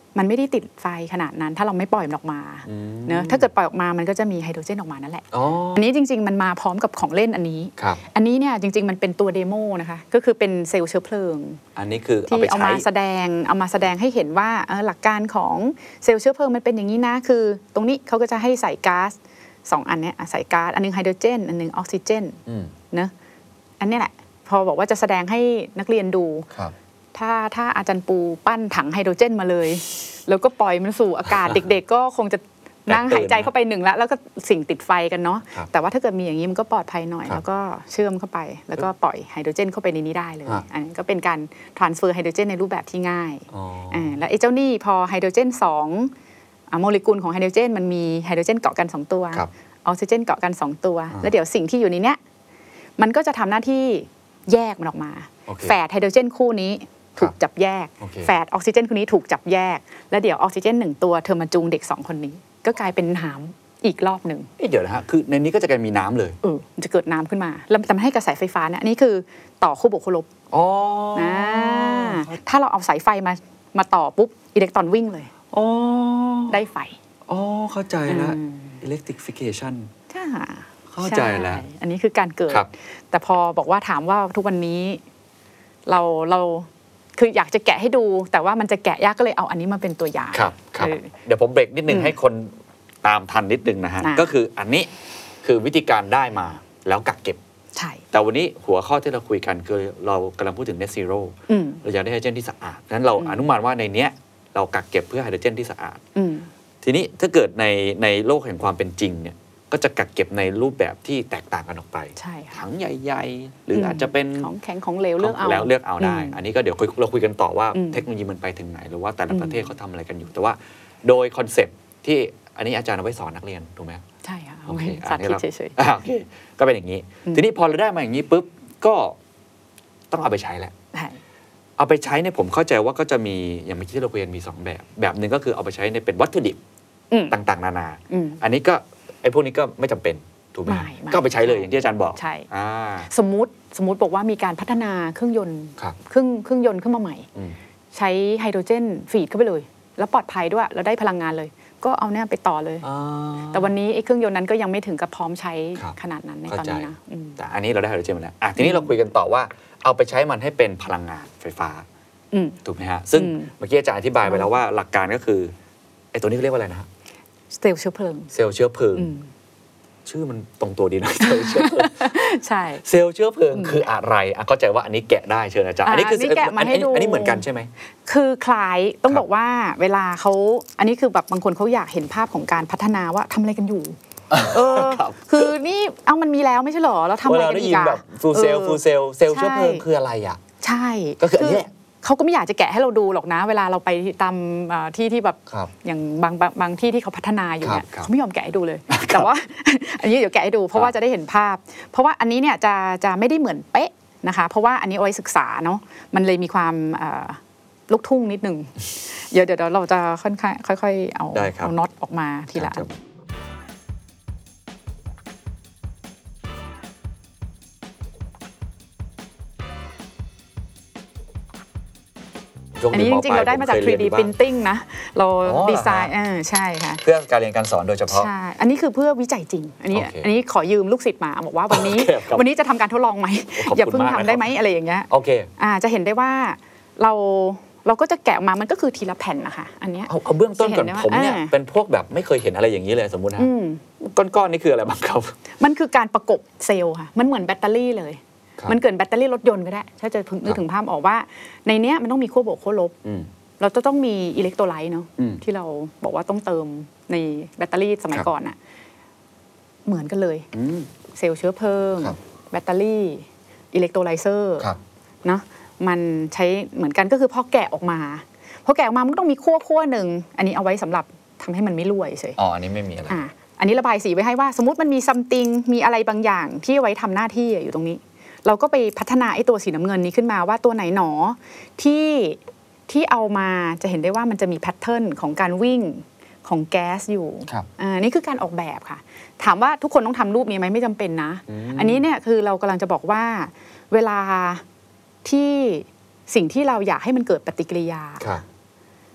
มันไม่ได้ติดไฟขนาดนั้นถ้าเราไม่ปล่อยมันออกมาเนอะถ้าเกิดปล่อยออกมามันก็จะมีไฮโดรเจนออกมานั่นแหละอ๋ออันนี้จริงๆมันมาพร้อมกับของเล่นอันนี้ครับอันนี้เนี่ยจริงๆมันเป็นตัวเดโมนะคะก็คือเป็นเซลล์เชื้อเพลิงอันนี้คือเอาที่ไปเอาใช้มาแสดงเอามาแสดงให้เห็นว่าเออหลักการของเซลล์เชื้อเพลิงมันเป็นอย่างนี้นะคือตรงนี้เขาก็จะให้ใส่ก๊าซสองอันเนี้ยใส่ก๊าซอันนึงไฮโดรเจนอันนึงออกซิเจนอืมเนอะอันนี้แหละพอบอกว่าจะแสดงให้นักเรียนดูครับถ้าถ้าอาจารย์ปูปั้นถังไฮโดรเจนมาเลย แล้วก็ปล่อยมันสู่อากาศ เด็กๆก็คงจะนั่งหายใจเข้าไปหนึ่งแล้วแล้วก็สิ่งติดไฟกันเนาะครับแต่ว่าถ้าเกิดมีอย่างนี้มันก็ปลอดภัยหน่อยครับแล้วก็เชื่อมเข้าไป แล้วก็ปล่อยไฮโดรเจนเข้าไปในนี้ได้เลยฮะอันนี้ก็เป็นการ transfer ไฮโดรเจนในรูปแบบที่ง่ายอ๋ออ่าแล้วไอ้เจ้านี่พอไฮโดรเจนสองอ่าโมเลกุลของไฮโดรเจนมันมีไฮโดรเจนเกาะกันสองตัวครับออกซิเจนเกาะกันสองตัวอ่าแล้วเดี๋ยวสิ่งที่อยู่ในเนี้ยมันก็จะทำหน้าที่แยกมันออกมาโอเคแฝดไฮโดรเจนคู่นี้ถูกจับแยกโอเคแฝดออกซิเจนคู่นี้ถูกจับแยก แล้วเดี๋ยวออกซิเจนหนึ่งตัวเธอมาจูงเด็กสองคนนี้ ก็กลายเป็นน้ำอีกรอบหนึ่งเอ๊ะเดี๋ยวนะฮะคือในนี้ก็จะกลายมีน้ำเลยเออมันจะเกิดน้ำขึ้นมาแล้วมันทำให้กระแสไฟฟ้าเนี่ยอันนี้คือต่อคู่บวกคู่ลบอ๋ออ่าถ้าเราเอาสายไฟมามาต่อปุ๊บอิเล็กตรอนวิ่งเลยอ๋อได้ไฟอ๋อเข้าใจแล้วอืม electrification ใช่เข้าใจแล้วช่อันนี้คือการเกิดครับแต่พอบอกว่าถามว่าทุกวันนี้เราเราคืออยากจะแกะให้ดู แต่ว่ามันจะแกะยากก็เลยเอาอันนี้มาเป็นตัวอย่างครับครับเออเดี๋ยวผมเบรกนิดนึงอืมให้คนตามทันนิดนึงนะฮะอ่ะก็คืออันนี้คือวิธีการได้มาแล้วกักเก็บใช่แต่วันนี้หัวข้อที่เราคุยกันคือเรากำลังพูดถึง net zero อืมเราอยากได้ไฮโดรเจนที่สะอาดนั้นเราอืมอนุมานว่าในเนี้ยเรากักเก็บเพื่อไฮโดรเจนที่สะอาดอืมทีนี้ถ้าเกิดในในโลกแห่งความเป็นจริงเนี่ยก็จะกักเก็บในรูปแบบที่แตกต่างกันออกไปใช่ค่ะถังใหญ่ๆ หรืออมอาจจะเป็นของแข็งของเหลวเลือกเอาแล้วเลือกเอาได้อืมอันนี้ก็เดี๋ยวคุยเราคุยกันต่อว่าอืมเทคโนโลยีมันไปถึงไหน หรือว่าแต่ละอืมประเทศเขาทำอะไรกันอยู่ แต่ว่าโดยคอนเซปต์ที่อันนี้อาจารย์เอาไว้สอนนักเรียนถูกไหมใช่ค่ะโอเคสาธิตอันนี้เฉเรายอ่าโอเคก็เป็นอย่างนี้อืมทีนี้พอเราได้มาอย่างนี้ปุ๊บก็ต้องเอาไปใช้แหละๆใช่เอาไปใช้เนี่ยผมเข้าใจว่าก็จะมีอย่างเมื่อกี้ที่เราคุยกันมีสองแบบ แบบหนึ่งก็คือเอาไปใช้ในเป็นวัตถุดิบอืมต่างๆ นานาอืมอันนี้ก็ไอ้พวกนี้ก็ไม่จำเป็นถูกไหมไม่ไม่ก็เอาไปใช้เลยอย่างที่อาจารย์บอกใช่อ่าสมมุติสมมุติบอกว่ามีการพัฒนาเครื่องยนต์ครับเครื่องเครื่องยนต์ขึ้นมาใหม่อืมใช้ไฮโดรเจนฟีดเข้าไปเลย แล้วปลอดภัยด้วยแล้วได้พลังงานเลย ก็เอาเนี่ยไปต่อเลยอ่าแต่วันนี้ไอ้เครื่องยนต์นั้นก็ยังไม่ถึงกับพร้อมใช้ครับขนาดนั้นในเข้าตอนใจนี้นะอืมแต่อันนี้เราได้ไฮโดรเจนมาแล้วอ่ะทีนี้เราคุยกันต่อว่าเอาไปใช้มันให้เป็นพลังงานไฟฟ้าอืมถูกไหมฮะ ซึ่งอืมเมื่อกี้อาจารย์อธิบายไปแล้วว่าหลักการก็คือไอ้ตัวนี้เขาเรียกว่าอะไรนะฮะเซลล์เชื้อเพลิงเซลล์เชื้อเพลิงอืมชื่อมันตรงตัวดีนะ เซลล์เชื้อเพลิงใช่เซลล์เชื้อเพลิงคืออะไรอ่ะเข้าใจว่าอันนี้แกะได้เชิญอาจารย์อ่ะอันนี้คืออันนี้แกะมาให้ดูอันนี้เหมือนกันใช่ไหมคือคล้ายต้องครับบอกว่าเวลาเขาอันนี้คือแบบบางคนเขาอยากเห็นภาพของการพัฒนาว่าทำอะไรกันอยู่ เออครับคือนี่เอามันมีแล้วไม่ใช่เหรอแล้วทำเวอะไรลากันได้อียิกนอะแบบฟูลเซลออฟูลเซลเซลล์เชื้อเพลิงใช่คืออะไรอ่ะใช่ก็คืออันนี้แหละเขาก็ไม่อยากจะแกะให้เราดูหรอกนะ เวลาเราไปตามเอ่อที่ที่แบบครับอย่างบางบางบางที่ที่เขาพัฒนาอยู่เนี่ยครับเขาไม่ยอมแกะให้ดูเลย แต่ว่า อันนี้เดี๋ยวแกะให้ดูเพราะว่าจะได้เห็นภาพ เพราะว่าอันนี้เนี่ยจะจะไม่ได้เหมือนเป๊ะนะคะ เพราะว่าอันนี้เอาไว้ศึกษาเนาะมันเลยมีความเอ่อลูกทุ่งนิดนึงเดี๋ยวเดี๋ยวเราจะค่อนข้างค่อยๆเอาได้ครับเอาน็อตออกมาทีละอันช่วอันนี้จมริงๆ เราได้มาจากผทครียดีเยนอยู่บ้าง Printing นะ เราอ๋อเหรอดีไซน์ฮะเออใช่ค่ะเพื่อการเรียนการสอนโดยเฉพาะใช่ อันนี้คือเพื่อวิจัยจริง อันนี้โอเคอันนี้ขอยืมลูกศิษย์มาบอกว่าวันนี้โอเคครับวันนี้จะทำการทดลองไหมขอบคุณอย่าเพิ่งมากทำนะครับได้ไหมอะไรอย่างเงี้ยโอเคอ่าจะเห็นได้ว่าเราเราก็จะแกะออกมามันก็คือทีละแผ่นนะคะอันเนี้ยเอาเอาเบื้องต้นก่อนจะเห็นได้ว่าผมเนี่ยอ่าเป็นพวกแบบไม่เคยเห็นอะไรอย่างนี้เลยสมมุตินะอืมก้อนๆนี่คืออะไรบ้างครับมันคือการประกบเซลล์ค่ะ มันเหมือนแบตเตอรี่เลยครับมันเกิดแบตเตอรี่รถยนต์ก็ได้ ถ้าจะนึกถึงภาพออกว่า ในเนี้ยมันต้องมีขั้วบวกขั้วลบอืมเราจะต้องมีอิเล็กโทรไลต์เนาะอืมที่เราบอกว่าต้องเติมในแบตเตอรี่สมัยครับก่อนอะเหมือนกันเลยอืมเซลล์เชื้อเพลิงครับแบตเตอรี่อิเล็กโทรไลเซอร์ครับเนาะมันใช้เหมือนกันก็คือพอแกะออกมาพอแกะออกมามันก็ต้องมีขั้วขั้วหนึ่งอันนี้เอาไว้สำหรับทำให้มันไม่รั่วเฉยอ๋ออันนี้ไม่มีอะไรอ่ะอันนี้ระบายสีไว้ให้ว่าสมมติมันมีซัมติงมีอะไรบางอย่างที่เอาไว้ทำหน้าที่อยู่ตรงนี้ เราก็ไปพัฒนาไอ้ตัวสีน้ำเงินนี้ขึ้นมาว่าตัวไหนหนอที่ที่เอามาจะเห็นได้ว่ามันจะมีแพทเทิร์นของการวิ่งของแก๊สอยู่ครับอ่านี่คือการออกแบบค่ะ ถามว่าทุกคนต้องทำรูปนี้ไหมไม่จำเป็นนะอืมอันนี้เนี่ยคือเรากำลังจะบอกว่าเวลาที่สิ่งที่เราอยากให้มันเกิดปฏิกิริยาครับ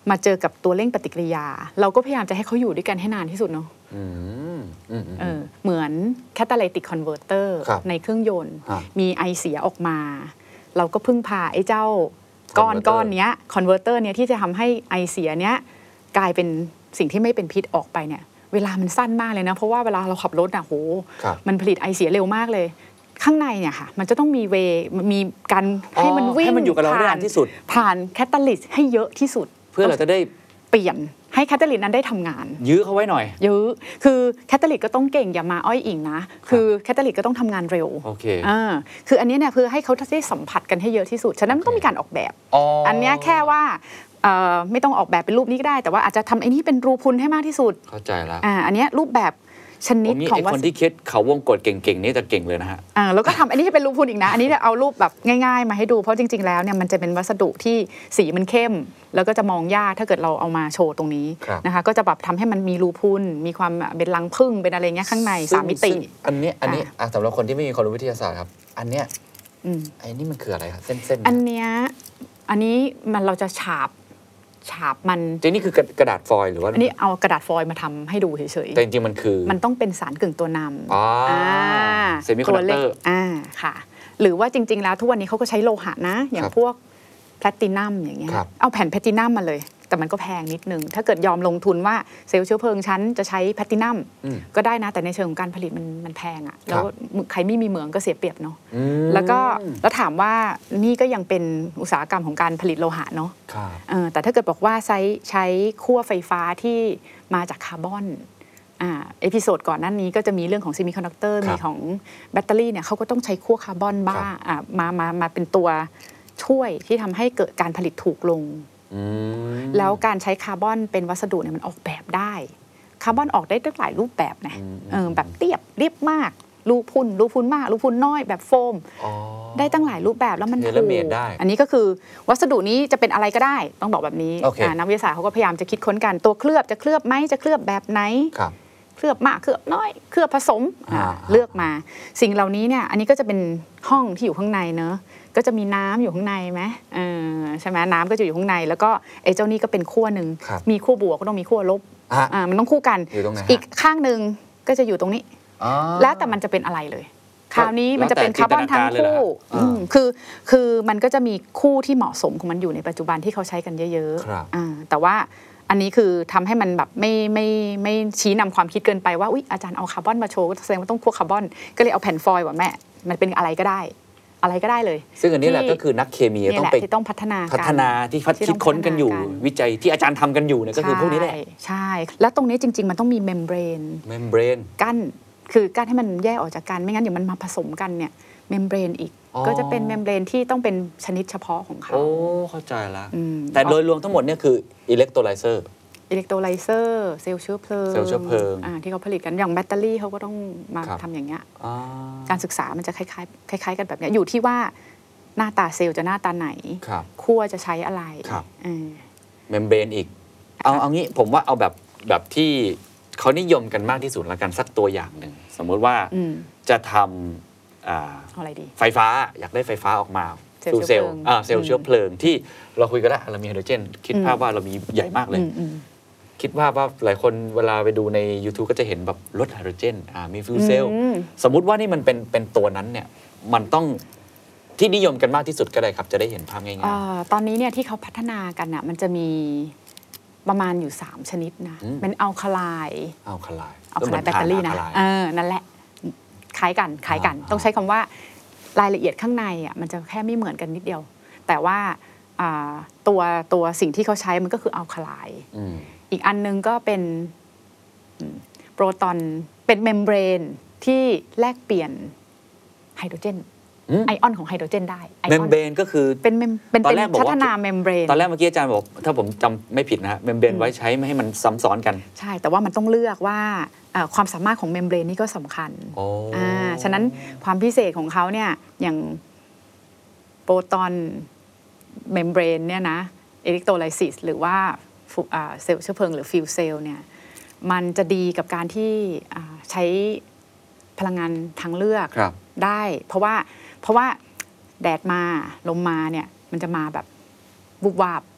มาเจอกับตัวเร่งปฏิกิริยาเราก็พยายามจะให้เขาอยู่ด้วยกันให้นานที่สุดเนาะเออเหมือน catalytic converter ในเครื่องยนต์มีไอเสียออกมาเราก็พึ่งพาไอ้เจ้าก้อนก้อนเนี้ย converter เนี้ยที่จะทำให้ไอเสียเนี้ยกลายเป็นสิ่งที่ไม่เป็นพิษออกไปเนี่ยเวลามันสั้นมากเลยนะเพราะว่าเวลาเราขับรถอ่ะโหมันผลิตไอเสียเร็วมากเลยข้างในเนี่ยค่ะมันจะต้องมีเวมีการให้มันวิ่งให้มันอยู่กับเราได้นานที่สุดผ่านแคตาลิสต์ให้เยอะที่สุดเพื่อเราจะได้เปลี่ยนให้แคตาลิสต์นั้นได้ทำงานยื้อเขาไว้หน่อยยื้อคือแคตาลิสต์ก็ต้องเก่งอย่ามาอ้อยอิงนะคือแคตาลิสต์ก็ต้องทำงานเร็วโอเคอ่าคืออันนี้เนี่ยเพื่อให้เขาได้สัมผัสกันให้เยอะที่สุดฉะนั้นต้องมีการออกแบบอันนี้แค่ว่าไม่ต้องออกแบบเป็นรูปนี้ก็ได้แต่ว่าอาจจะทำไอ้นี่เป็นรูพุนให้มากที่สุดเข้าใจแล้วอ่าอันนี้รูปแบบชนิดของว่าคนที่คิดเขาวงกดเก่งๆนี่จะเก่งเลยนะฮะอ่าแล้วก็ทำอันนี้ให้เป็นรูปพุนอีกนะอันนี้จะเอารูปแบบง่ายๆมาให้ดูเพราะจริงๆแล้วเนี่ยมันจะเป็นวัสดุที่สีมันเข้มแล้วก็จะมองยากถ้าเกิดเราเอามาโชว์ตรงนี้นะคะก็จะแบบทำให้มันมีรูพุนมีความเป็นรังผึ้งเป็นอะไรเงี้ยข้างในสามมิติอันนี้อันนี้สำหรับคนที่ไม่มีความรู้วิทยาศาสตร์ครับอันเนี้ยไอ้นี่มันคืออะไรครับเส้นๆอันเนี้ยอันนี้มันเราจะฉาบฉาบมันจริงนี่คือกระดาษฟอยล์หรือว่าอันนี้เอากระดาษฟอยล์มาทำให้ดูเฉยๆแต่จริงๆมันคือมันต้องเป็นสารกึ่งตัวนำอ๋อเซมิคอนดักเตอร์อ่าค่ะหรือว่าจริงๆแล้วทุกวันนี้เขาก็ใช้โลหะนะอย่างพวกแพลตินัมอย่างเงี้ยเอาแผ่นแพลตินัมมาเลยแต่มันก็แพงนิดนึงถ้าเกิดยอมลงทุนว่าเซลล์เชื้อเพลิงชั้นจะใช้แพลตินัมก็ได้นะแต่ในเชิงของการผลิตมันมันแพงอ่ะแล้วใครไม่มีเหมืองก็เสียเปรียบเนาะแล้วก็แล้วถามว่านี่ก็ยังเป็นอุตสาหกรรมของการผลิตโลหะเนาะแต่ถ้าเกิดบอกว่าใช้ใช้ขั้วไฟฟ้าที่มาจากคาร์บอนอ่าเอพิโซดก่อนหน้านี้ก็จะมีเรื่องของเซมิคอนดักเตอร์มีของแบตเตอรี่เนี่ยเขาก็ต้องใช้ขั้วคาร์บอนบ้างอ่ามามามาเป็นตัวช่วยที่ทำให้เกิดการผลิตถูกลงแล้วการใช้คาร์บอนเป็นวัสดุเนี่ยมันออกแบบได้คาร์บอนออกได้ตั้งหลายรูปแบบนะเออแบบเตียบเรียบมากรูพุนรูพุนมากรูพุนน้อยแบบโฟมได้ตั้งหลายรูปแบบแล้วมันถูกอันนี้ก็คือวัสดุนี้จะเป็นอะไรก็ได้ต้องบอกแบบนี้นักวิทยาศาสตร์เขาก็พยายามจะคิดค้นกันตัวเคลือบจะเคลือบไหมจะเคลือบแบบไหนเคลือบมากเคลือบน้อยเคลือบผสมเลือกมาสิ่งเหล่านี้เนี่ยอันนี้ก็จะเป็นห้องที่อยู่ข้างในเนอะก็จะมีน้ำอยู่ข้างในไหมใช่ไหมน้ำก็จะอยู่ข้างในแล้วก็ไอ้เจ้านี่ก็เป็นขั้วหนึ่งมีขั้วบวกก็ต้องมีขั้วลบมันต้องคู่กันอีกข้างหนึ่งก็จะอยู่ตรงนี้แล้วแต่มันจะเป็นอะไรเลยคราวนี้มันจะเป็นคาร์บอนทั้งคู่คือคือมันก็จะมีคู่ที่เหมาะสมของมันอยู่ในปัจจุบันที่เขาใช้กันเยอะๆแต่ว่าอันนี้คือทำให้มันแบบไม่ไม่ไม่ชี้นำความคิดเกินไปว่าอุ๊ยอาจารย์เอาคาร์บอนมาโชว์ก็แสดงว่าต้องคั่วคาร์บอนก็เลยเอาแผ่นฟอยล์ว่าแม่มันเป็นอะไรก็ได้อะไรก็ได้เลยซึ่งอันนี้แหละก็คือนักเคมีต้องไปต้องพัฒนาพัฒนาที่คิดค้นกันอยู่วิจัยที่อาจารย์ทำกันอยู่เนี่ยก็คือพวกนี้แหละใช่แล้วตรงนี้จริงๆมันต้องมีเมมเบรนเมมเบรนกั้นคือกั้นให้มันแยกออกจากกันไม่งั้นเดี๋ยวมันมาผสมกันเนี่ยเมมเบรนอีกก็จะเป็นเมมเบรนที่ต้องเป็นชนิดเฉพาะของเขาโอ้เข้าใจละแต่โดยรวมทั้งหมดเนี่ยคืออิเล็กโทรไลเซอร์อิเล็กโทรไลเซอร์เซลล์เชื้อเพลิงเซลล์เชื้อเพลิงที่เขาผลิตกันอย่างแบตเตอรี่เขาก็ต้องมาทำอย่างเงี้ยการศึกษามันจะคล้ายๆคล้ายๆกันแบบนี้อยู่ที่ว่าหน้าตาเซลล์จะหน้าตาไหนขั้วจะใช้อะไรเมมเบรนอีกเอาเอางี้ผมว่าเอาแบบแบบที่เขานิยมกันมากที่สุดแล้วกันสักตัวอย่างหนึ่งสมมติว่าจะทำไฟฟ้าอยากได้ไฟฟ้าออกมาสู่เซลล์เซลล์เชื้อเพลิงที่เราคุยกันแล้วเรามีไฮโดรเจนคิดภาพว่าเรามีใหญ่มากเลยคิดว่าว่าหลายคนเวลาไปดูใน YouTube ก็จะเห็นแบบรถไฮโดรเจนมีฟิวเซลสมมุติว่านี่มันเป็นเป็นตัวนั้นเนี่ยมันต้องที่นิยมกันมากที่สุดก็ได้ครับจะได้เห็นภาพง่ายๆตอนนี้เนี่ยที่เขาพัฒนากันน่ะมันจะมีประมาณอยู่สามชนิดนะเป็นอัลคาไลน์อัลคาไลน์อัลคาไลน์แบตเตอรี่นะเออนั่นแหละคล้ายกันคล้ายกันต้องใช้คำว่ารายละเอียดข้างในอ่ะมันจะแค่ไม่เหมือนกันนิดเดียวแต่ว่าตัวตัวสิ่งที่เขาใช้มันก็คืออัลคาไลน์อีกอันนึงก็เป็นโปรตอนเป็นเมมเบรนที่แลกเปลี่ยนไฮโดรเจนไอออนของไฮโดรเจนได้เมมเบรนก็คือเป็นเป็นพัฒนาเมมเบรนตอนแรกเมื่อกี้อาจารย์บอกถ้าผมจำไม่ผิดนะฮะเมมเบรนไว้ใช้ไม่ให้มันซ้ำซ้อนกันใช่แต่ว่ามันต้องเลือกว่าความสามารถของเมมเบรนนี่ก็สำคัญอ่าฉะนั้นความพิเศษของเขาเนี่ยอย่างโปรตอนเมมเบรนเนี่ยนะอิเล็กโทรไลซิสหรือว่าเซลล์เชื้อเพลิงหรือฟิวเซลเนี่ยมันจะดีกับการที่ใช้พลังงานทางเลือกได้เพราะว่าเพราะว่าแดดมาลมมาเนี่ยมันจะมาแบบวุบวาบ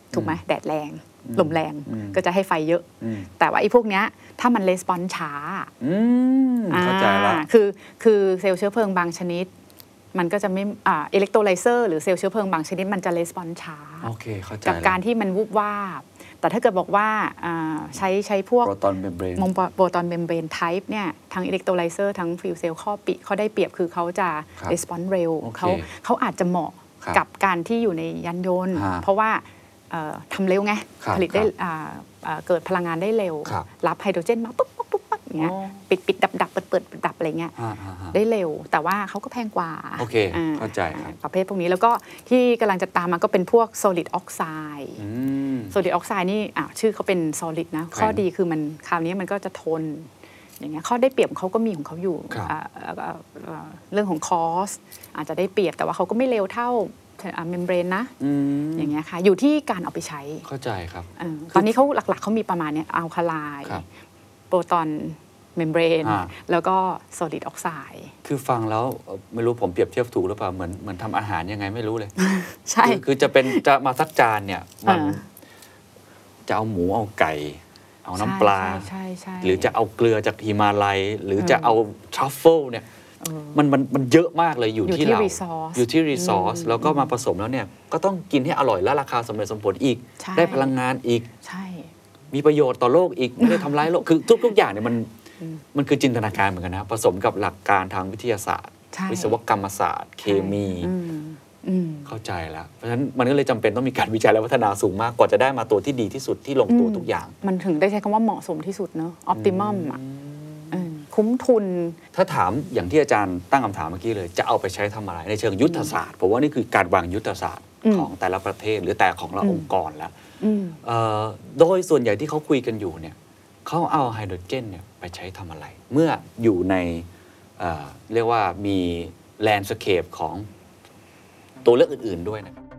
ถูกไหมแดดแรงอืมลมแรงอืมก็จะให้ไฟเยอะอืมแต่ว่าไอ้พวกเนี้ยถ้ามันレスปอนช้าอืมเข้าใจละอ่าคือคือเซลล์เชื้อเพลิงบางชนิด มันก็จะไม่อ่าอิเล็กโทรไลเซอร์หรือเซลล์เชื้อเพลิงบางชนิดมันจะレスปอนช้าโอเคเข้าใจกับละการที่มันวุบวาบแต่ถ้าเกิดบอกว่าอ่าใช้ใช้พวกโปรตอนเมมเบรนมงโปรตอนเมมเบรนไทป์เนี่ยทั้งอิเล็กโทรไลเซอร์ทั้งฟิวเซลข้อปิเขาได้เปรียบคือเขาจะครับレスปอนเร็วโอเคเขาเขาอาจจะเหมาะครับกับการที่อยู่ในยานยนต์ฮะเพราะว่าเอ่อทำเร็วไงครับผลิตได้ครับอ่าอ่าเกิดพลังงานได้เร็วครับรับไฮโดรเจนมาปุ๊บปุ๊บปุ๊บปุ๊บอย่างเงี้ยอ๋อปิดปิดดับดับเปิดเปิดดับอะไรเงี้ยอ่าอ่าอ่าได้เร็ว แต่ว่าเขาก็แพงกว่าโอเคอ่เข้าใจครับประเภทพวกนี้แล้วก็ที่กำลังจะตามมาก็เป็นพวก solid oxide อืม solid oxide นี่อ่ะชื่อเขาเป็น solid นะแข็งข้อดีคือมันคราวนี้มันก็จะทนอย่างเงี้ยข้อได้เปรียบของเขาก็มีของเขาอยู่ครับอ่าอ่าอ่าอ่าเรื่องของคอสอาจจะได้เปรียบแต่ว่าเขาก็ไม่เร็วเท่าเมมเบรนนะอืมอย่างเงี้ยค่ะอยู่ที่การเอาไปใช้เข้าใจครับเออตอนนี้เขาหลักๆเขามีประมาณเนี้ยอัลคาไลน์ครับโปรตอนเมมเบรนอ่าแล้วก็ solid oxide คือฟังแล้วเอ่อไม่รู้ผมเปรียบเทียบถูกหรือเปล่าเหมือนเหมือนทำอาหารยังไงไม่รู้เลยใช่คือคือจะเป็นจะมาสักจานเนี่ยมันอ่าจะเอาหมูเอาไก่ เอาน้ำปลาใช่ใช่ใช่หรือจะเอาเกลือจากฮิมาลัย หรือจะเออเอาทรัฟเฟิลเนี่ยเออมันมันมันเยอะมากเลยอยู่อยู่ที่ที่เรา resource อยู่ที่รีซอสอืมแล้วก็มาผสมแล้วเนี่ยก็ต้องกินให้อร่อยและราคาสมเหตุสมผลอีกใช่ได้พลังงานอีกใช่มีประโยชน์ต่อโลกอีก ไม่ได้ทำร้ายโลก คือทุกๆอย่างเนี่ยมันมันคือจินตนาการเหมือนกันนะ ผสมกับหลักการทางวิทยาศาสตร์ใช่วิศวกรรมศาสตร์ เคมีอืมอืมเข้าใจแล้ว เพราะฉะนั้นมันก็เลยจำเป็นต้องมีการวิจัยและพัฒนาสูงมากกว่าจะได้มาตัวที่ดีที่สุดที่ลงตัวทุกอย่างมันถึงได้ใช้คำว่าเหมาะสมที่สุดเนอะ optimum อ่ะเออคุ้มทุนถ้าถามอย่างที่อาจารย์ตั้งคำถามเมื่อกี้เลย จะเอาไปใช้ทำอะไรในเชิงยุทธศาสตร์ผมว่านี่คือการวางยุทธศาสตร์อืมของแต่ละประเทศหรือแต่ของเราอืมองค์กรแล้วอืมเอ่อโดยส่วนใหญ่ที่เขาคุยกันอยู่เนี่ยเขาเอาไฮโดรเจนเนี่ยไปใช้ทำอะไร เมื่ออยู่ในเอ่อเรียกว่ามีแลนด์สเคปของตัวเลือกอื่น ๆ ด้วยนะครับ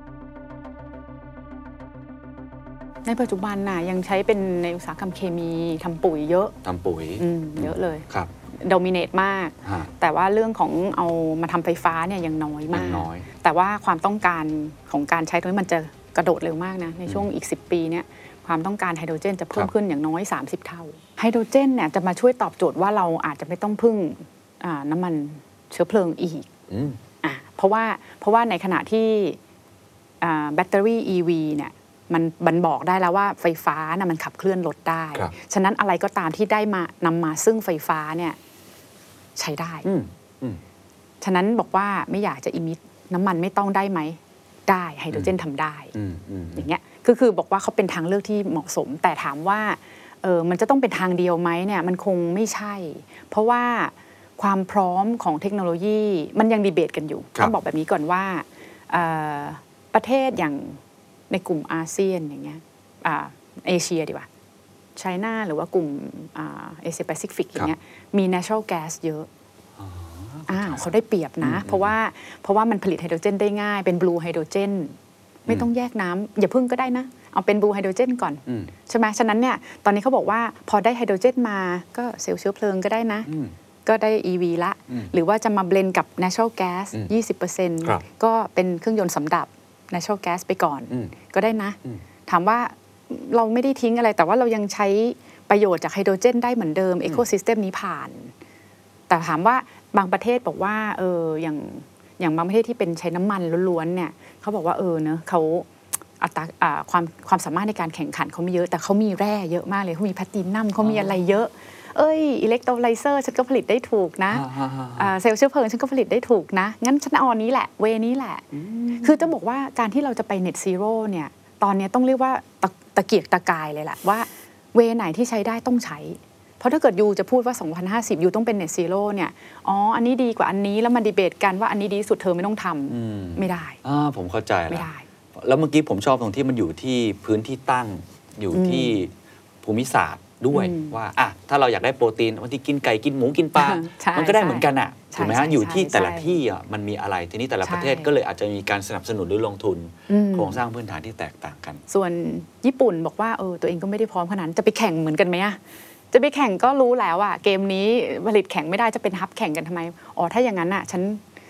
ในปัจจุบันน่ะยังใช้เป็นในอุตสาหกรรมเคมีทำปุ๋ยเยอะทำปุ๋ยอืมเยอะเลยครับโดมิเนตมากฮะแต่ว่าเรื่องของเอามาทำไฟฟ้าเนี่ยยังน้อยมากยังน้อยแต่ว่าความต้องการของการใช้ตรงนี้มันจะกระโดดเร็วมากนะในช่วงอีก สิบ ปีเนี่ยความต้องการไฮโดรเจนจะเพิ่คมรับขึ้นอย่างน้อย สามสิบ เท่าไฮโดรเจนเนี่ยจะมาช่วยตอบโจทย์ว่าเราอาจจะไม่ต้องพึ่งอ่าน้ำมันเชื้อเพลิงอีกอืมอ่ะเพราะว่าเพราะว่าในขณะที่อ่าแบตเตอรี่ อี วี เนี่ยมันมันบอกได้แล้วว่าไฟฟ้านะมันขับเคลื่อนรถได้ครับฉะนั้นอะไรก็ตามที่ได้มานำมาซึ่งไฟฟ้าเนี่ยใช้ได้อืมอืมฉะนั้นบอกว่าไม่อยากจะอิมิตน้ำมันไม่ต้องได้ไหมได้ไฮโดรเจนทำได้อืมอืมอย่างเงี้ยคือคือบอกว่าเขาเป็นทางเลือกที่เหมาะสม แต่ถามว่าเออมันจะต้องเป็นทางเดียวไหมเนี่ยมันคงไม่ใช่ เพราะว่าความพร้อมของเทคโนโลยีมันยังดีเบตกันอยู่ครับต้องบอกแบบนี้ก่อนว่าเอ่อประเทศอย่างในกลุ่มอาเซียนอย่างเงี้ยอ่าเอเชียดีกว่าไชน่าหรือว่ากลุ่มอ่าเอเชียแปซิฟิกอย่างเงี้ยมี natural gas เยอะ อ้าวเขาได้เปรียบนะ เพราะว่าเพราะว่ามันผลิตไฮโดรเจนได้ง่ายเป็นบลูไฮโดรเจนไม่ต้องแยกน้ำอย่าพึ่งก็ได้นะ เอาเป็นบลูไฮโดรเจนก่อนอืมใช่ไหมฉะนั้นเนี่ยตอนนี้เขาบอกว่าพอได้ไฮโดรเจนมาก็เซลล์เชื้อเพลิงก็ได้นะอืมก็ได้ อี วี ละอืมหรือว่าจะมาเบลนกับ natural gas อืมยี่สิบเปอร์เซ็นต์ครับก็เป็นเครื่องยนต์สำดับ natural gas ไปก่อนอืมก็ได้นะอืมถามว่าเราไม่ได้ทิ้งอะไร แต่ว่าเรายังใช้ประโยชน์จากไฮโดรเจนได้เหมือนเดิม e อ o s y s t e m นี้ผ่าน แต่ถามว่าบางประเทศบอกว่าเอออย่างอย่างบางประเทศที่เป็นใช้น้ำมันล้วนๆเนี่ยเขาบอกว่าเออเนอะเขาอัตราอ่าความความสามารถในการแข่งขันเขามีเยอะ แต่เขามีแร่เยอะมากเลยเขามีแพลตินัมเขามีอะไรเยอะ เอ้ยอิเล็กโทรไลเซอร์ฉันก็ผลิตได้ถูกนะอ่าฮะฮะอ่าเซลล์เชื้อเพลิงฉันก็ผลิตได้ถูกนะ งั้นฉันเอาอันนี้แหละ เวนี้แหละ คือจะบอกว่าการที่เราจะไปเน็ตซีโร่เนี่ยตอนนี้ต้องเรียกว่าตะตะเกียกตะกายเลยแหละว่าเวไหนที่ใช้ได้ต้องใช้ เพราะถ้าเกิดยูจะพูดว่าสองพันห้าสิบยูต้องเป็นเน็ตซีโร่เนี่ยอ๋ออันนี้ดีกว่าอันนี้แล้วมาดีเบตกันว่าอันนี้ดีที่สุดเธอไม่ต้องทำอืมไม่ได้อ่าผมเข้าใจไม่แล้วได้แล้วเมื่อกี้ผมชอบตรงที่มันอยู่ที่พื้นที่ตั้งอยู่ที่ภูมิศาสตร์ด้วยอืมว่าอ่ะถ้าเราอยากได้โปรตีนบางทีกินไก่กินหมูกินปลาใช่มันก็ได้เหมือนกันอ่ะใช่ถูกไหมฮะใช่อยู่ที่ใช่แต่ละใช่ที่อ่ะมันมีอะไรทีนี้แต่ละใช่ประเทศก็เลยอาจจะมีการสนับสนุนหรือลงทุนอืมโครงสร้างพื้นฐานที่แตกต่างกันส่วนญี่ปุ่นบอกว่าเออตัวเองก็ไม่ได้พร้อมขนาดนั้นจะไปแข่งเหมือนกันไหมอะจะไปแข่งก็รู้แล้วอะเกมนี้ผลิตแข่งไม่ได้จะเป็นฮับแข่งกันทำไมอ๋อถ้าอย่างนั้นอะฉัน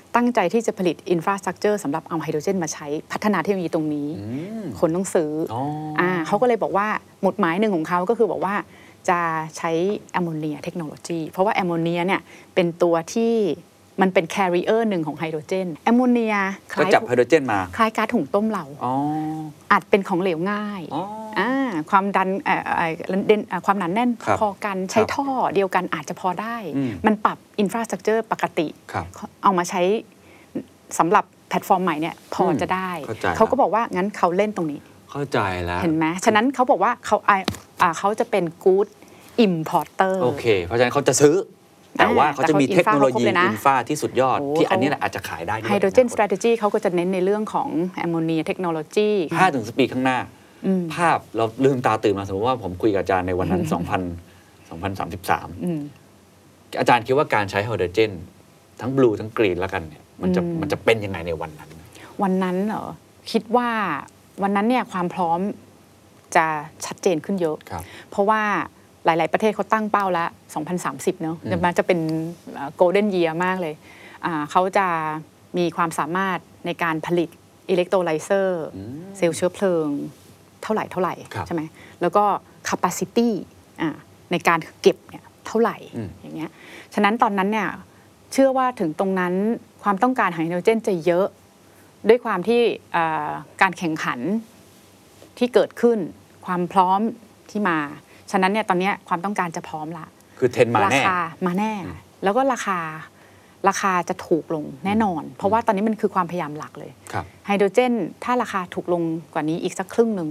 ตั้งใจที่จะผลิตอินฟราสตรักเจอร์สำหรับเอาไฮโดรเจนมาใช้พัฒนาเทคโนโลยีตรงนี้ คนต้องซื้ออ่าเขาก็เลยบอกว่าหมุดหมายหนึ่งของเขาก็คือบอกว่าจะใช้แอมโมเนียเทคโนโลยีเพราะว่าแอมโมเนียเนี่ยเป็นตัวที่มันเป็นแคริเออร์หนึ่งของไฮโดรเจนแอมโมเนียก็จับไฮโดรเจนมาคล้ายก๊าซหุงต้มเราอาจเป็นของเหลวง่ายความดันความหนาแน่นพอกันใช้ท่อเดียวกันอาจจะพอได้มันปรับอินฟราสตรักเจอร์ปกติเอามาใช้สำหรับแพลตฟอร์มใหม่เนี่ยพอจะได้เขาก็บอกว่างั้นเขาเล่นตรงนี้เข้าใจแล้วเห็นไหมฉะนั้นเขาบอกว่าเขาเขาจะเป็น good importer โอเคเพราะฉะนั้นเขาจะซื้อแต่ว่าเขาจะมีเทคโนโลยีอินฟราที่สุดยอดที่อันนี้แหละอาจจะขายได้ด้วย Hydrogen Strategy เขาก็จะเน้นในเรื่องของแอมโมเนียเทคโนโลยีห้าถึงสิบปีข้างหน้าภาพเราลืมตาตื่นมาสมมติว่าผมคุยกับอาจารย์ในวันนั้น สองพัน สองพันสามสิบสาม อาจารย์คิดว่าการใช้ไฮโดรเจนทั้งบลูทั้งกรีนแล้วกันเนี่ยมันจะมันจะเป็นยังไงในวันนั้นวันนั้นเหรอคิดว่าวันนั้นเนี่ยความพร้อมจะชัดเจนขึ้นเยอะเพราะว่าหลายๆประเทศเขาตั้งเป้าแล้วสองพันสามสิบเนาะมันจะเป็นโกลเด้นเยียร์มากเลยเขาจะมีความสามารถในการผลิตอิเล็กโทรไลเซอร์เซลล์เชื้อเพลิงเท่าไหร่เท่าไหร่ใช่ไหมแล้วก็ capacity ในการเก็บเนี่ยเท่าไหร่อย่างเงี้ยฉะนั้นตอนนั้นเนี่ยเชื่อว่าถึงตรงนั้นความต้องการไฮโดรเจนจะเยอะด้วยความที่การแข่งขันที่เกิดขึ้นความพร้อมที่มาฉะนั้นเนี่ยตอนนี้ความต้องการจะพร้อมละคือเทรนมาแน่ราคามาแน่แล้วก็ราคาราคาจะถูกลงแน่นอนเพราะว่าตอนนี้มันคือความพยายามหลักเลยไฮโดรเจนถ้าราคาถูกลงกว่านี้อีกสักครึ่งหนึ่ง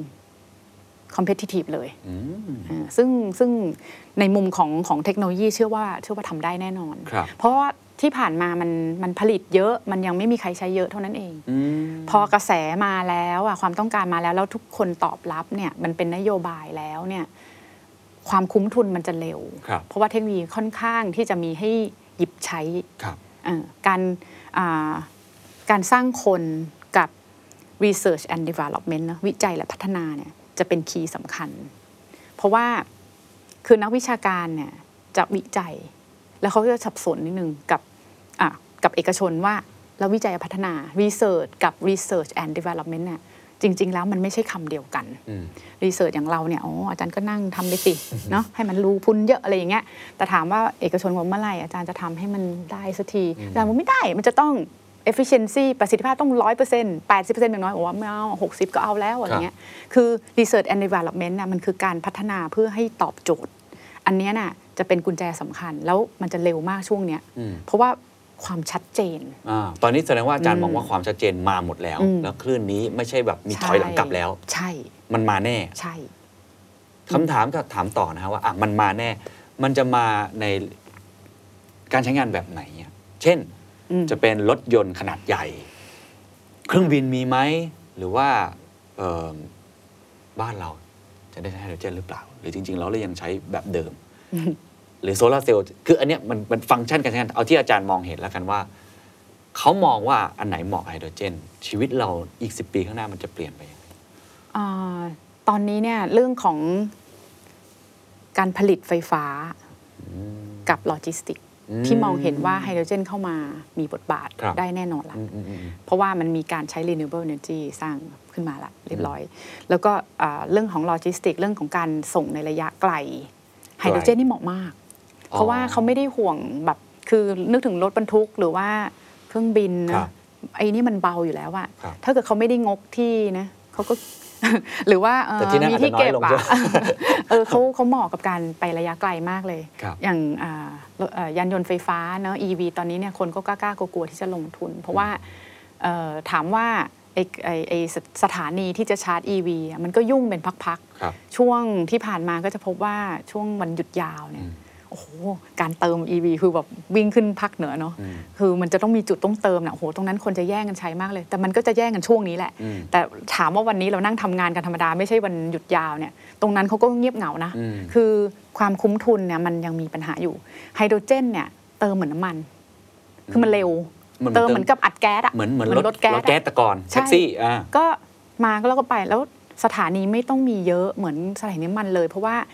competitive เลยซึ่งซึ่งในมุมของของเทคโนโลยีเชื่อว่าเชื่อว่าทำได้แน่นอนเพราะว่าที่ผ่านมามันมันผลิตเยอะมันยังไม่มีใครใช้เยอะเท่านั้นเองพอกระแสมาแล้วอ่ะความต้องการมาแล้วแล้วทุกคนตอบรับเนี่ยมันเป็นนโยบายแล้วเนี่ยความคุ้มทุนมันจะเร็วเพราะว่าเทคโนโลยีค่อนข้างที่จะมีให้หยิบใช้การการสร้างคนกับ research and development นะวิจัยและพัฒนาเนี่ยจะเป็นคีย์สำคัญเพราะว่าคือนักวิชาการเนี่ยจะวิจัยแล้วเขาจะสับสนนิดนึงกับกับเอกชนว่าแล้ววิจัยพัฒนา research กับ research and development เนี่ยจริงๆแล้วมันไม่ใช่คำเดียวกันรีเสิร์ชอย่างเราเนี่ยอ๋ออาจารย์ก็นั่งทำไปสิเนาะให้มันรู้พุนเยอะอะไรอย่างเงี้ยแต่ถามว่าเอกชนว่าเมื่อไหร่อาจารย์จะทำให้มันได้สักทีอาจารย์บอกไม่ได้มันจะต้อง efficiency ประสิทธิภาพต้อง ร้อยเปอร์เซ็นต์ แปดสิบเปอร์เซ็นต์ อย่างน้อยโอ้ไม่เอาหกสิบก็เอาแล้วอะไรเงี้ยคือ research and development น่ะมันคือการพัฒนาเพื่อให้ตอบโจทย์อันนี้น่ะจะเป็นกุญแจสำคัญแล้วมันจะเร็วมากช่วงเนี้ยเพราะว่าความชัดเจนอ่าตอนนี้แสดงว่าอาจารย์มองว่าความชัดเจนมาหมดแล้วแล้วคลื่นนี้ไม่ใช่แบบมีถอยหลังกลับแล้วใช่มันมาแน่ใช่คำถามก็ถามต่อนะครับว่าอ่ะมันมาแน่มันจะมาในการใช้งานแบบไหนเช่นจะเป็นรถยนต์ขนาดใหญ่เครื่องบินมีไหมหรือว่าบ้านเราจะได้ใช้ไฮโดรเจนหรือเปล่าหรือจริงๆเราเลยยังใช้แบบเดิมหรือโซลาร์เซลล์คืออันเนี้ยมันเป็นฟังก์ชันการใช้งานเอาที่อาจารย์มองเห็นแล้วกันว่าเขามองว่าอันไหนเหมาะไฮโดรเจนชีวิตเราอีกสิบปีข้างหน้ามันจะเปลี่ยนไปยังไงตอนนี้เนี่ยเรื่องของการผลิตไฟฟ้ากับโลจิสติกที่มองเห็นว่าไฮโดรเจนเข้ามามีบทบาทได้แน่นอนละเพราะว่ามันมีการใช้ renewable energy สร้างขึ้นมาละเรียบร้อยแล้วก็เรื่องของโลจิสติกเรื่องของการส่งในระยะไกลไฮโดรเจนนี่เหมาะมากเพราะว่าเขาไม่ได้ห่วงแบบคือนึกถึงรถบรรทุกหรือว่าเครื่องบินนะไอ้นี่มันเบาอยู่แล้วอะถ้าเกิดเขาไม่ได้งกที่นะเขาก็หรือว่ามีที่เก็บอะเออเขาเขาเหมาะกับการไประยะไกลมากเลยอย่างยานยนต์ไฟฟ้าเนอะ อี วี ตอนนี้เนี่ยคนก็กล้ากลัวๆที่จะลงทุนเพราะว่าถามว่าไอ้ไอ้ไอ้สถานีที่จะชาร์จ อี วี มันก็ยุ่งเป็นพักๆช่วงที่ผ่านมาก็จะพบว่าช่วงวันหยุดยาวเนี่ยโอ้โหการเติม อี วี คือแบบวิ่งขึ้นภาคเหนือเนาะคือมันจะต้องมีจุดต้องเติมนะโอ้โหตรงนั้นคนจะแย่งกันใช้มากเลยแต่มันก็จะแย่งกันช่วงนี้แหละแต่ถามว่าวันนี้เรานั่งทำงานกันธรรมดาไม่ใช่วันหยุดยาวเนี่ยตรงนั้นเขาก็เงียบเหงานะคือความคุ้มทุนเนี่ยมันยังมีปัญหาอยู่ไฮโดรเจนเนี่ยเติมเหมือนน้ำมันคือมันเร็วเติมเหมือนกับอัดแก๊สอะเหมือนเหมือนรถแก๊สรถแก๊สตะกอนแท็กซี่อ่าก็มาก็แล้วก็ไปแล้วสถานีไม่ต้องมีเยอะเหมือนสถานีน้ำมันเลยเพราะว่า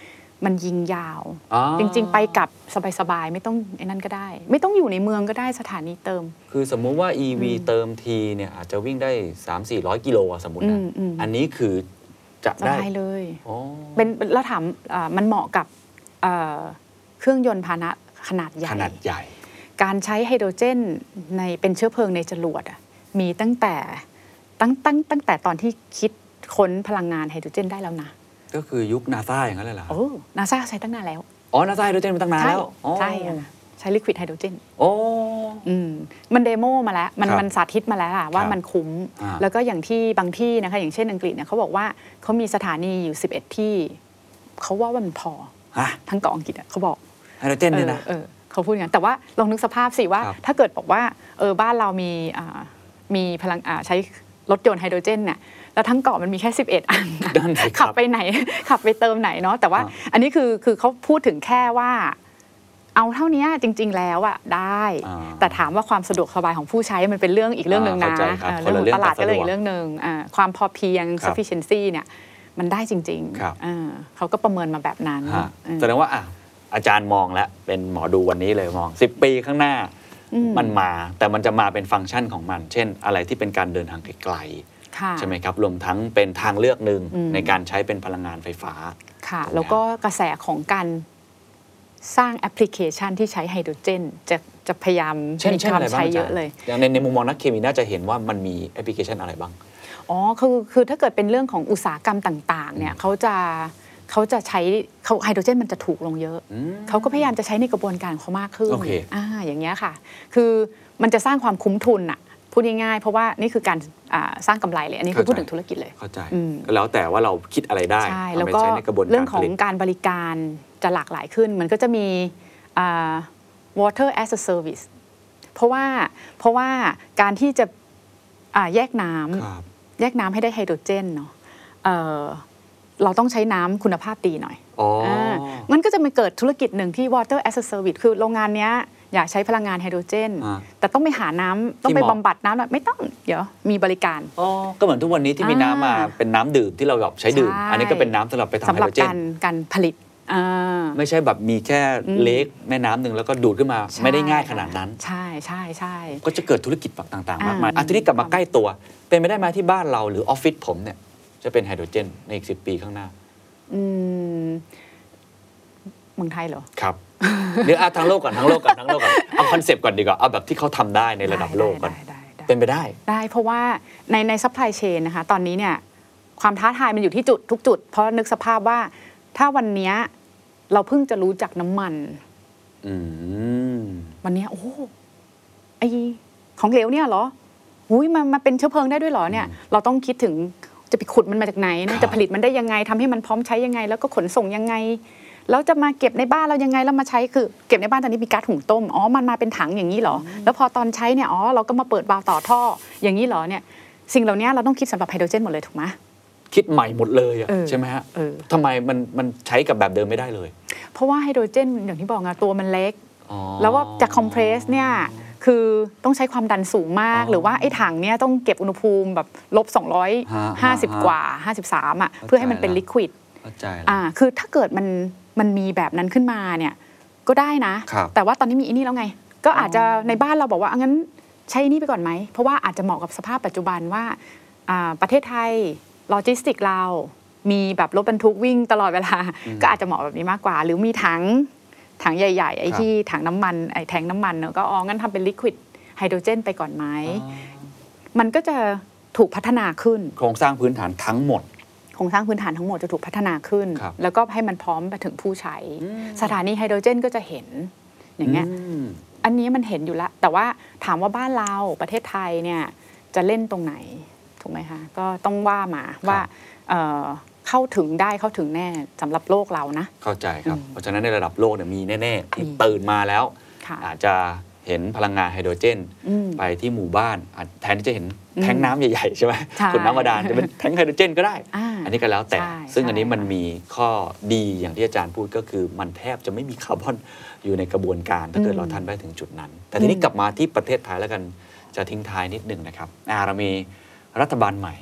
มันยิงยาวอ๋อจริงๆไปกลับสบายๆไม่ต้องไอ้นั่นก็ได้ ไม่ต้องอยู่ในเมืองก็ได้สถานีเติมคือสมมุติว่า อี วี เติมทีเนี่ยอาจจะวิ่งได้ สามถึงสี่ร้อย กิโลอะสมมุตินะอืมอืมอันนี้คือจะสได้บายเลยอ๋อเป็นแล้วถามอ่ามันเหมาะกับเอ่อเครื่องยนต์พาหนะขนาดใหญ่ขนาดใหญ่การใช้ไฮโดรเจนในเป็นเชื้อเพลิงในจรวดอะมีตั้งแต่ตั้งตั้งตั้งแต่ตอนที่คิดค้นพลังงานไฮโดรเจนได้แล้วนะก็คือยุคนาซาอย่างนั้นเลยเหรอโอ้นาซาใช้ตั้งนานแล้วอ๋อนาซาไฮโดรเจนมาตั้งนานแล้วอ๋อใช่ค่ะใช้ลิควิดไฮโดรเจนโอ้อืมมันเดโมมาแล้วมันครับมันสาธิตมาแล้วล่ะว่าครับมันคุ้มอ่าแล้วก็อย่างที่บางที่นะคะอย่างเช่นอังกฤษเนี่ยเขาบอกว่าเขามีสถานีอยู่สิบเอ็ดที่เขาว่ามันพอฮะทั้งเกาะอังกฤษอะเขาบอกไฮโดรเจนเนี่ยนะเออเออเขาพูดอย่างนั้นแต่ว่าลองนึกสภาพสิว่าครับถ้าเกิดบอกว่าเออบ้านเรามีอ่ามีพลังอ่าใช้รถยนต์ไฮโดรเจนเนี่ยแล้วทั้งเกาะมันมีแค่สิบเอ็ดอันนั่นสิครับขับไปไหน ขับไปเติมไหนเนาะแต่ว่าอ่าอันนี้คือคือเขาพูดถึงแค่ว่า เอาเท่านี้จริง ๆ แล้วอะได้อ่าแต่ถามว่าความสะดวกสบายของผู้ใช้มันเป็นเรื่องอีกเรื่องหนึ่งอ่านะเข้าใจครับเออคนเรื่องละของตลาดก็เลยเรื่องกับสะดวกอีกเรื่องหนึ่งอ่าความพอเพียงครับ sufficiency เนี่ยมันได้จริงครับๆเออเขาก็ประเมินมาแบบนั้นฮะเออแสดงว่าอ่ะอาจารย์มองแล้วเป็นหมอดูวันนี้เลยมองสิบปีข้างหน้าอืมมันมาแต่มันจะมาเป็นฟังก์ชันของมัน เช่น อะไรที่เป็นการเดินทางไกลค่ะๆใช่ไหมครับรวมทั้งเป็นทางเลือกหนึ่งอืมในการใช้เป็นพลังงานไฟฟ้าค่ะถูกไหมแล้วก็กระแสของการสร้างแอปพลิเคชันที่ใช้ไฮโดรเจนจะจะพยายามเช่นมีเช่นควาอะมไรบ้างใช้อาเยจารอะย์เลยอย่างในในมุมมองนักเคมีน่าจะเห็นว่ามันมีแอปพลิเคชันอะไรบ้างอ๋อคือคือถ้าเกิดเป็นเรื่องของอุตสาหกรรมต่างๆเนี่ยเขาจะเขาจะใช้เขาไฮโดรเจนมันจะถูกลงเยอะอืมเขาก็พยายามจะใช้ในกระบวนการของเขามากขึ้นโอเคอ่าอย่างเงี้ยค่ะ คือมันจะสร้างความคุ้มทุนอะพูดง่ายๆเพราะว่านี่คือการอ่าสร้างกำไรเลย อันนี้คือพูดถึงธุรกิจเลยเข้าใจอืมก็แล้วแต่ว่าเราคิดอะไรได้ใช่เอาแล้วไปก็ใช้ในกระบวนการเรื่องของผลิตการบริการจะหลากหลายขึ้น มันก็จะมีอ่า water as a service เพราะว่าเพราะว่าการที่จะอ่าแยกน้ำครับแยกน้ำให้ได้ไฮโดรเจนเนาะเอ่อเราต้องใช้น้ำคุณภาพดีหน่อยอ๋ออามันก็จะมาเกิดธุรกิจหนึ่งที่ water as a service คือโรงงานเนี้ยอยากใช้พลังงานไฮโดรเจนอ่าแต่ต้องไปหาน้ำต้องไปที่เหมาะบำบัดน้ำหน่อยไม่ต้องเดี๋ยวมีบริการอ๋อก็เหมือนทุกวันนี้ที่มีน้ำมาอ่าเป็นน้ำดื่มที่เราแบบใช้ดื่มใช่อันนี้ก็เป็นน้ำสำหรับไปทำสำไฮหรัโดบรเจกาน รการผลิตอ่าไม่ใช่แบบมีแค่อืมเล็กแม่น้ำหนึ่งแล้วก็ดูดขึ้นมาใช่ไม่ได้ง่ายขนาดนั้นใช่ใช่ใช่ก็จะเกิดธุรกิจแบบต่างๆ มากมายอ่าอ่ะทีนี้กลับมาใกล้ตัว เป็นไปได้ไหมที่บ้านเราหรือออฟฟิศผมเนี่ยจะเป็นไฮโดรเจนในอีกสิบปีข้างหน้าอืมเมืองไทยเหรอครับ หรือเอาทั้งโลกก่อนทั้งโลกก่อนทั้งโลกก่อนเอาคอนเซปต์ก่อนดีกว่าเอาแบบที่เขาทำได้ในระดับโลกก่อนได้ได้ได้เป็นไปได้ได้เพราะว่าในในซัพพลายเชนนะคะตอนนี้เนี่ยความท้าทายมันอยู่ที่จุดทุกจุด เพราะนึกสภาพว่าถ้าวันเนี้ยเราเพิ่งจะรู้จักน้ำมันอืมวันเนี้ยโอ้โหไอของเหลวเนี่ยเหรอหุยมันมาเป็นเชื้อเพลิงได้ด้วยเหรอเนี่ยเราต้องคิดถึงจะไปขุดมันมาจากไหนครันะบจะผลิตมันได้ยังไงทำให้มันพร้อมใช้ยังไง แล้วก็ขนส่งยังไงแล้วจะมาเก็บในบ้านเรายังไงแล้วมาใช้คือเก็บในบ้านตอนนี้มีก๊าซหุงต้มอ๋อมันมาเป็นถังอย่างนี้เหรอแล้วพอตอนใช้เนี่ยอ๋อเราก็มาเปิดวาล์วต่อท่ออย่างนี้เหรอเนี่ยสิ่งเหล่านี้เราต้องคิดสำหรับไฮโดรเจนหมดเลยถูกไหมคิดใหม่หมดเลยอะเออใช่ไหมฮะเออทำไมมันมันใช้กับแบบเดิมไม่ได้เลยเพราะว่าไฮโดรเจนอย่างที่บอกไงตัวมันเล็กอ๋อแล้วว่าจะคอมเพรสเนี่ยคือต้องใช้ความดันสูงมากอ๋อหรือว่าไอ้ถังเนี่ยต้องเก็บอุณหภูมิแบบลบสองร้อยห้าสิบฮะฮะกว่าห้าสิบสามอ่ะเข้าใจเพื่อให้มันเป็นแล้วลิควิดเข้าใจแล้วอ่าคือถ้าเกิดมันมันมีแบบนั้นขึ้นมาเนี่ยก็ได้นะครับแต่ว่าตอนนี้มีอันนี้แล้วไง ก็อาจจะในบ้านเราบอกว่างั้นใช้อันนี้ไปก่อนไหม เพราะว่าอาจจะเหมาะกับสภาพปัจจุบันว่าอ่าประเทศไทยโลจิสติกเรามีแบบรถบรรทุกวิ่งตลอดเวลา ก็อาจจะเหมาะแบบนี้มากกว่า หรือมีถังถังใหญ่ๆไอ้ครับที่ถังน้ำมันไอ้แทงน้ำมันเนอะก็อ๋องั้นทำเป็นลิควิดไฮโดรเจนไปก่อนไหมอ๋อมันก็จะถูกพัฒนาขึ้นโครงสร้างพื้นฐานทั้งหมดโครงสร้างพื้นฐานทั้งหมดจะถูกพัฒนาขึ้นครับแล้วก็ให้มันพร้อมไปถึงผู้ใช้ สถานีไฮโดรเจนก็จะเห็นอย่างเงี้ยมอันนี้มันเห็นอยู่แล้ว แต่ว่าถามว่าบ้านเราประเทศไทยเนี่ยจะเล่นตรงไหนถูกไหมคะก็ต้องว่ามาว่าเอ่อเข้าถึงได้เข้าถึงแน่สำหรับโลกเรานะเข้าใจครับอืมเพราะฉะนั้นในระดับโลกเนี่ยมีแน่ๆที่มีตื่นมาแล้วค่ะอาจจะเห็นพลังงานไฮโดรเจนอืมไปที่หมู่บ้านอาจแทนที่จะเห็นอืมแท้งน้ำใหญ่ๆใช่ไหมใช่ขุนน้ำบาดาลจะเป็นแท้งไฮโดรเจนก็ได้อ่าอันนี้ก็แล้วแต่ใช่ซึ่งอันนี้ใช่มันมีข้อดีอย่างที่อาจารย์พูดก็คือมันแทบจะไม่มีคาร์บอนอยู่ในกระบวนการถ้าเกิดเราทันไปถึงจุดนั้น แต่ทีนี้กลับมาที่ประเทศไทยแล้วกันจะทิ้งท้ายนิดหนึ่งนะครับอ่าเรามีรัฐบาลใหม่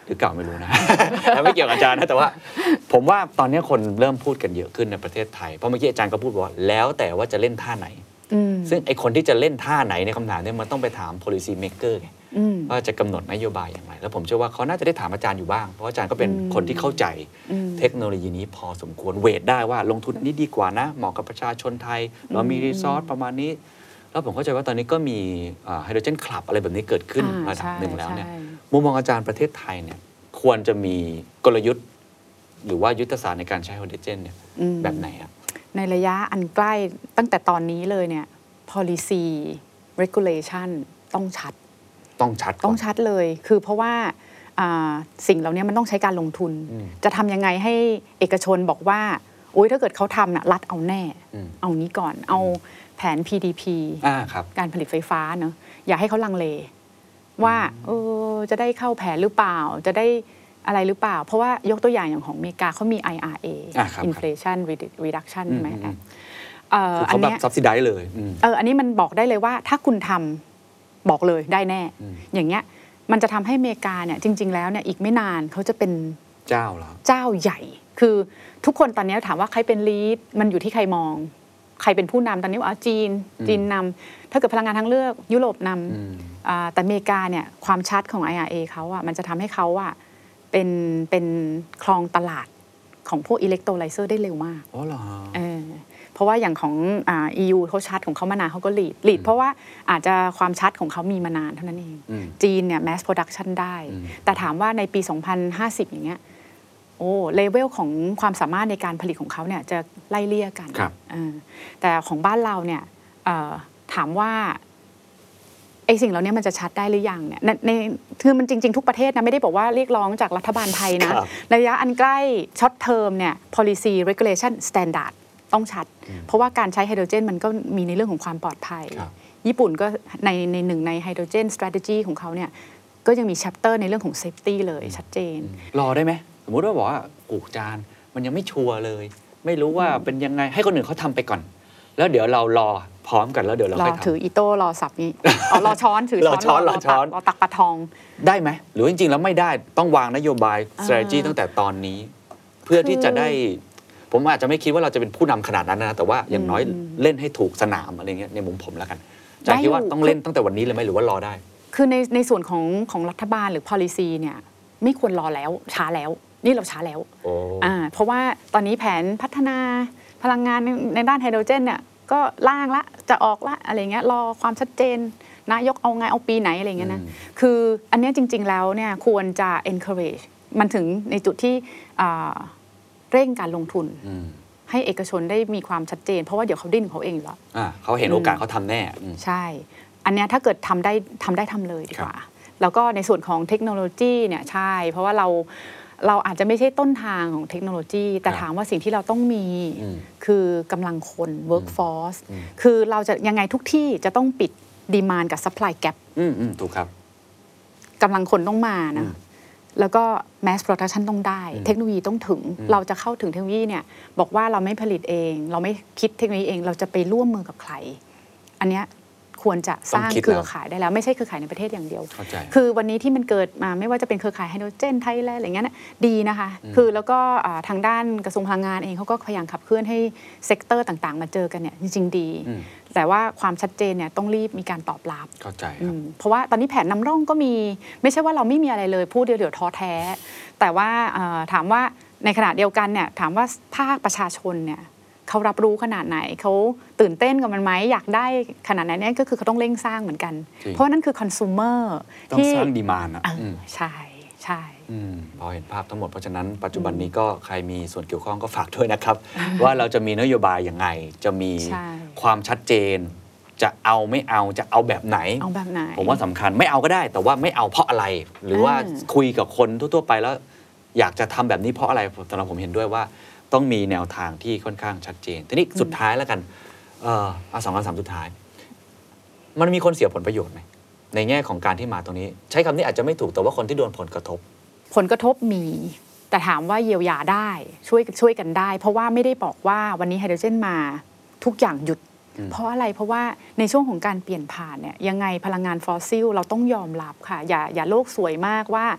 หรือเก่าไม่รู้นะ ไม่เกี่ยวกับอาจารย์นะแต่ว่าผมว่าตอนนี้คนเริ่มพูดกันเยอะขึ้นในประเทศไทยเพราะเมื่อกี้อาจารย์ก็พูดว่าแล้วแต่ว่าจะเล่นท่าไหนซึ่งไอคนที่จะเล่นท่าไหนในคำถามนี้มันต้องไปถาม policy maker ไงว่าจะกำหนดนโยบายอย่างไรแล้วผมเชื่อว่าเขาน่าจะได้ถามอาจารย์อยู่บ้างเพราะอาจารย์ก็เป็นคนที่เข้าใจเทคโนโลยีนี้พอสมควรเวทได้ว่าลงทุนนี้ดีกว่านะเหมาะกับประชาชนไทยเรามีรีซอสประมาณนี้แล้วผมเข้าใจว่าตอนนี้ก็มีไฮโดรเจนคลับอะไรแบบนี้เกิดขึ้นระดับหนึ่งแล้วเนี่ยมุมมองอาจารย์ประเทศไทยเนี่ยควรจะมีกลยุทธ์หรือว่ายุทธศาสตร์ในการใช้ไฮโดรเจนเนี่ยแบบไหนครับในระยะอันใกล้ตั้งแต่ตอนนี้เลยเนี่ย policy regulation ต้องชัดต้องชัดต้องชัดเลยคือเพราะว่าสิ่งเหล่านี้มันต้องใช้การลงทุนจะทำยังไงให้เอกชนบอกว่าโอ๊ยถ้าเกิดเขาทำน่ะรัฐเอาแน่เอานี้ก่อนเอาแผน พี ดี พี การผลิตไฟฟ้าเนอะอย่าให้เขาลังเลว่าเออจะได้เข้าแผนหรือเปล่าจะได้อะไรหรือเปล่าเพราะว่ายกตัวอย่างอย่างของอเมริกาเขามี ไอ อาร์ เอ Inflation Reduction ใช่ไหมเขาแบบ subsidize เลยเอออันนี้มันบอกได้เลยว่าถ้าคุณทำบอกเลยได้แน่อย่างเงี้ยมันจะทำให้อเมริกาเนี่ยจริงๆแล้วเนี่ยอีกไม่นานเขาจะเป็นเจ้าแล้วเจ้าใหญ่คือทุกคนตอนนี้ถามว่าใครเป็นลีดมันอยู่ที่ใครมองใครเป็นผู้นำตอนนี้ว่าจีนจีนนำถ้าเกิดพลังงานทางเลือกยุโรปนำแต่อเมริกาเนี่ยความชัดของ ไอ อาร์ เอ เขาอ่ะมันจะทำให้เขาอ่ะเป็นเป็นครองตลาดของพวกอิเล็กโทรไลเซอร์ได้เร็วมากอ๋อเหรอเออเพราะว่าอย่างของอ่า อี ยู เขาชัดของเขามานานเขาก็ลีดลีดเพราะว่าอาจจะความชัดของเขามีมานานเท่านั้นเองจีนเนี่ย mass production ได้แต่ถามว่าในปีสองพันห้าสิบอย่างเงี้ยโอ้เลเวลของความสามารถในการผลิตของเขาเนี่ยจะไล่เลี่ยกันแต่ของบ้านเราเนี่ยถามว่าไอ้สิ่งเหล่านี้มันจะชัดได้หรือยังเนี่ยในคือมันจริงๆทุกประเทศนะไม่ได้บอกว่าเรียกร้องจากรัฐบาลไทยนะระยะอันใกล้ช็อตเทอมเนี่ย policy regulation standard ต้องชัดเพราะว่าการใช้ไฮโดรเจนมันก็มีในเรื่องของความปลอดภัยญี่ปุ่นก็ในในหนึ่งในไฮโดรเจน strategy ของเขาเนี่ยก็ยังมี chapter ในเรื่องของ safety เลยชัดเจนรอได้ไหมสมมติว่าบอกว่ากูจานมันยังไม่ชัวร์เลยไม่รู้ว่าเป็นยังไงให้คนอื่นเขาทำไปก่อนแล้วเดี๋ยวเรารอพร้อมกันแล้วเดี๋ยวเราค่อยทำรอถืออีโต้รอสับนี่อ๋อรอช้อนถือช้อนรอช้อนรอตักปลาทองได้ไหมหรือจริงๆแล้วไม่ได้ต้องวางนโยบาย strategy ตั้งแต่ตอนนี้เพื่อที่จะได้ผมอาจจะไม่คิดว่าเราจะเป็นผู้นำขนาดนั้นนะแต่ว่าอย่างน้อยเล่นให้ถูกสนามอะไรเงี้ยในมุมผมแล้วกันจะคิดว่าต้องเล่นตั้งแต่วันนี้เลยไหมหรือว่ารอได้คือในในส่วนของของรัฐบาลหรือ policy เนี่ยไม่ควรรอแล้วช้าแล้วนี่เราช้าแล้วอ่าเพราะว่าตอนนี้แผนพัฒนาพลังงานในด้านไฮโดรเจนเนี่ยก็ล่างละจะออกละอะไรเงี้ยรอความชัดเจนนายกเอาไงเอาปีไหนอะไรเงี้ยนะคืออันนี้จริงๆแล้วเนี่ยควรจะ encourage มันถึงในจุดที่เร่งการลงทุนให้เอกชนได้มีความชัดเจนเพราะว่าเดี๋ยวเขาดิ้นเขาเองหรอเขาเห็นโอกาสเขาทำแน่ใช่อันนี้ถ้าเกิดทำได้ทำได้ทำเลยดีกว่าแล้วก็ในส่วนของเทคโนโลยีเนี่ยใช่เพราะว่าเราเราอาจจะไม่ใช่ต้นทางของเทคโนโลยีแต่ถามว่าสิ่งที่เราต้องมีคือกำลังคน workforce คือเราจะยังไงทุกที่จะต้องปิดดีมานด์กับ supply gap อืมอืมถูกครับกำลังคนต้องมานะแล้วก็ mass production ต้องได้เทคโนโลยีต้องถึงเราจะเข้าถึงเทคโนโลยีเนี่ยบอกว่าเราไม่ผลิตเองเราไม่คิดเทคโนโลยีเองเราจะไปร่วมมือกับใครอันเนี้ยควรจะสร้างเครือข่ายได้แล้วไม่ใช่เครือข่ายในประเทศอย่างเดียวคือวันนี้ที่มันเกิดมาไม่ว่าจะเป็นเครือข่ายไฮโดรเจนไทยแลนด์อะไรเงี้ยดีนะคะคือแล้วก็ทางด้านกระทรวงพลังงานเองเขาก็พยายามขับเคลื่อนให้เซกเตอร์ต่างๆมาเจอกันเนี่ยจริงๆดีแต่ว่าความชัดเจนเนี่ยต้องรีบมีการตอบรับเข้าใจครับเพราะว่าตอนนี้แผนนำร่องก็มีไม่ใช่ว่าเราไม่มีอะไรเลยพูดเดี๋ยวเดี๋ยวท้อแท้แต่ว่าถามว่าในขณะเดียวกันเนี่ยถามว่าภาคประชาชนเนี่ยเขารับรู้ขนาดไหนเขาตื่นเต้นกับมันไหมอยากได้ขนาดไหนนี่ก็คือเขาต้องเร่งสร้างเหมือนกันเพราะนั่นคือคอน sumer ต้องสร้างดีมานด์อ่ะใช่ใช่พอเห็นภาพทั้งหมดเพราะฉะนั้นปัจจุบันนี้ก็ใครมีส่วนเกี่ยวข้องก็ฝากด้วยนะครับ ว่าเราจะมีนโยบายยังไงจะมีความชัดเจนจะเอาไม่เอาจะเอาแบบไหนเอาแบบไหนผมว่าสำคัญไม่เอาก็ได้แต่ว่าไม่เอาเพราะอะไรหรือว่าคุยกับคนทั่วๆไปแล้วอยากจะทำแบบนี้เพราะอะไรสำหรับผมเห็นด้วยว่าต้องมีแนวทางที่ค่อนข้างชัดเจนทีนี้สุดท้ายแล้วกันเออเอาสองคำถามสุดท้ายมันมีคนเสียผลประโยชน์ไหมในแง่ของการที่มาตรงนี้ใช้คำนี้อาจจะไม่ถูกแต่ว่าคนที่โดนผลกระทบผลกระทบมีแต่ถามว่าเยียวยาได้ช่วยช่วยกันได้เพราะว่าไม่ได้บอกว่าวันนี้ไฮโดรเจนมาทุกอย่างหยุดเพราะอะไรเพราะว่าในช่วงของการเปลี่ยนผ่านเนี่ยยังไงพลังงานฟอสซิลเราต้องยอมรับค่ะอย่าอย่าโลกสวยมากว่า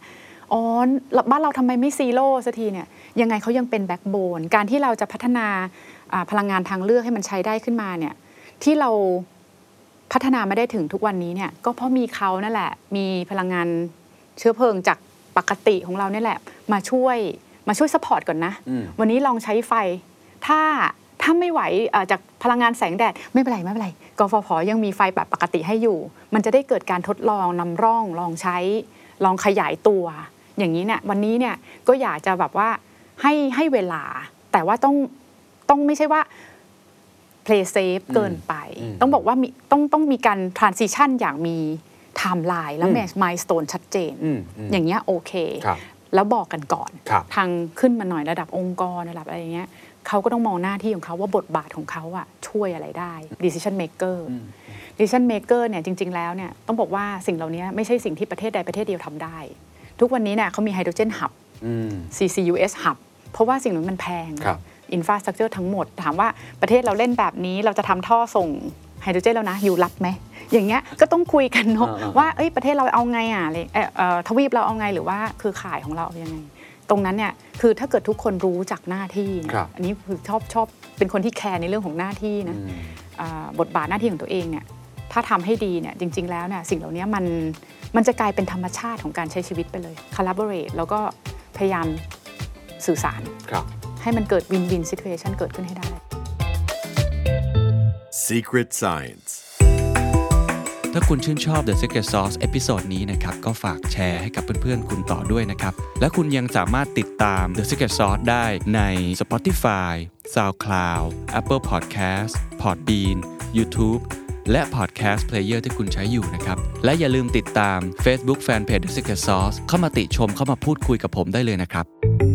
อ๋อบ้านเราทำไมไม่ซีโร่สักทีเนี่ยยังไงเขายังเป็นแบ็คโบนการที่เราจะพัฒนาพลังงานทางเลือกให้มันใช้ได้ขึ้นมาเนี่ยที่เราพัฒนาไม่ได้ถึงทุกวันนี้เนี่ยก็เพราะมีเขานั่นแหละมีพลังงานเชื้อเพลิงจากปกติของเราเนี่ยแหละมาช่วยมาช่วยซัพพอร์ตก่อนนะวันนี้ลองใช้ไฟถ้าถ้าไม่ไหวจากพลังงานแสงแดดไม่เป็นไรไม่เป็นไรกฟผ.ยังมีไฟแบบปกติให้อยู่มันจะได้เกิดการทดลองนำร่องลองใช้ลองขยายตัวอย่างนี้เนี่ยวันนี้เนี่ยก็อยากจะแบบว่าให้ให้เวลาแต่ว่าต้องต้องไม่ใช่ว่า play safe เกินไปต้องบอกว่ามีต้องต้องมีการ transition อย่างมี timeline และ milestone ชัดเจนอย่างเงี้ยโอเคแล้วบอกกันก่อนทางขึ้นมาหน่อยระดับองค์กรระดับอะไรอย่างเงี้ยเขาก็ต้องมองหน้าที่ของเขาว่าบทบาทของเขาอะช่วยอะไรได้ decision maker decision maker เนี่ยจริงๆแล้วเนี่ยต้องบอกว่าสิ่งเหล่านี้ไม่ใช่สิ่งที่ประเทศใดประเทศเดียวทำได้ทุกวันนี้เนี่ยเขามี hydrogen hub ซี ซี ยู เอส hub เพราะว่าสิ่งนั้นมันแพงอินฟราสตรัคเจอร์ทั้งหมดถามว่าประเทศเราเล่นแบบนี้เราจะทำท่อส่งไฮโดรเจนแล้วนะอยู่รับไหมอย่างเงี้ยก็ต้องคุยกันเนาะว่าเอ้ยประเทศเราเอาไงอ่ะอะไรเอ่อทวีปเราเอาไงหรือว่าเครือข่ายของเราเอายังไงตรงนั้นเนี่ยคือถ้าเกิดทุกคนรู้จักหน้าที่เนี่ยอันนี้คือชอบชอบเป็นคนที่แคร์ในเรื่องของหน้าที่นะบทบาทหน้าที่ของตัวเองเนี่ยถ้าทำให้ดีเนี่ยจริงๆแล้วเนี่ยสิ่งเหล่านี้มันมันจะกลายเป็นธรรมชาติของการใช้ชีวิตไปเลย collaborate แล้วก็พยายามสื่อสารให้มันเกิด win-win situation เกิดขึ้นให้ได้ Secret Science ถ้าคุณชื่นชอบ The Secret Sauce เอพิโซดนี้นะครับก็ฝากแชร์ให้กับเพื่อนๆคุณต่อด้วยนะครับและคุณยังสามารถติดตาม The Secret Sauce ได้ใน Spotify, SoundCloud, Apple Podcast, Podbean, YouTube และ Podcast Player ที่คุณใช้อยู่นะครับและอย่าลืมติดตาม Facebook Fanpage The Secret Sauce เข้ามาติชมเข้ามาพูดคุยกับผมได้เลยนะครับ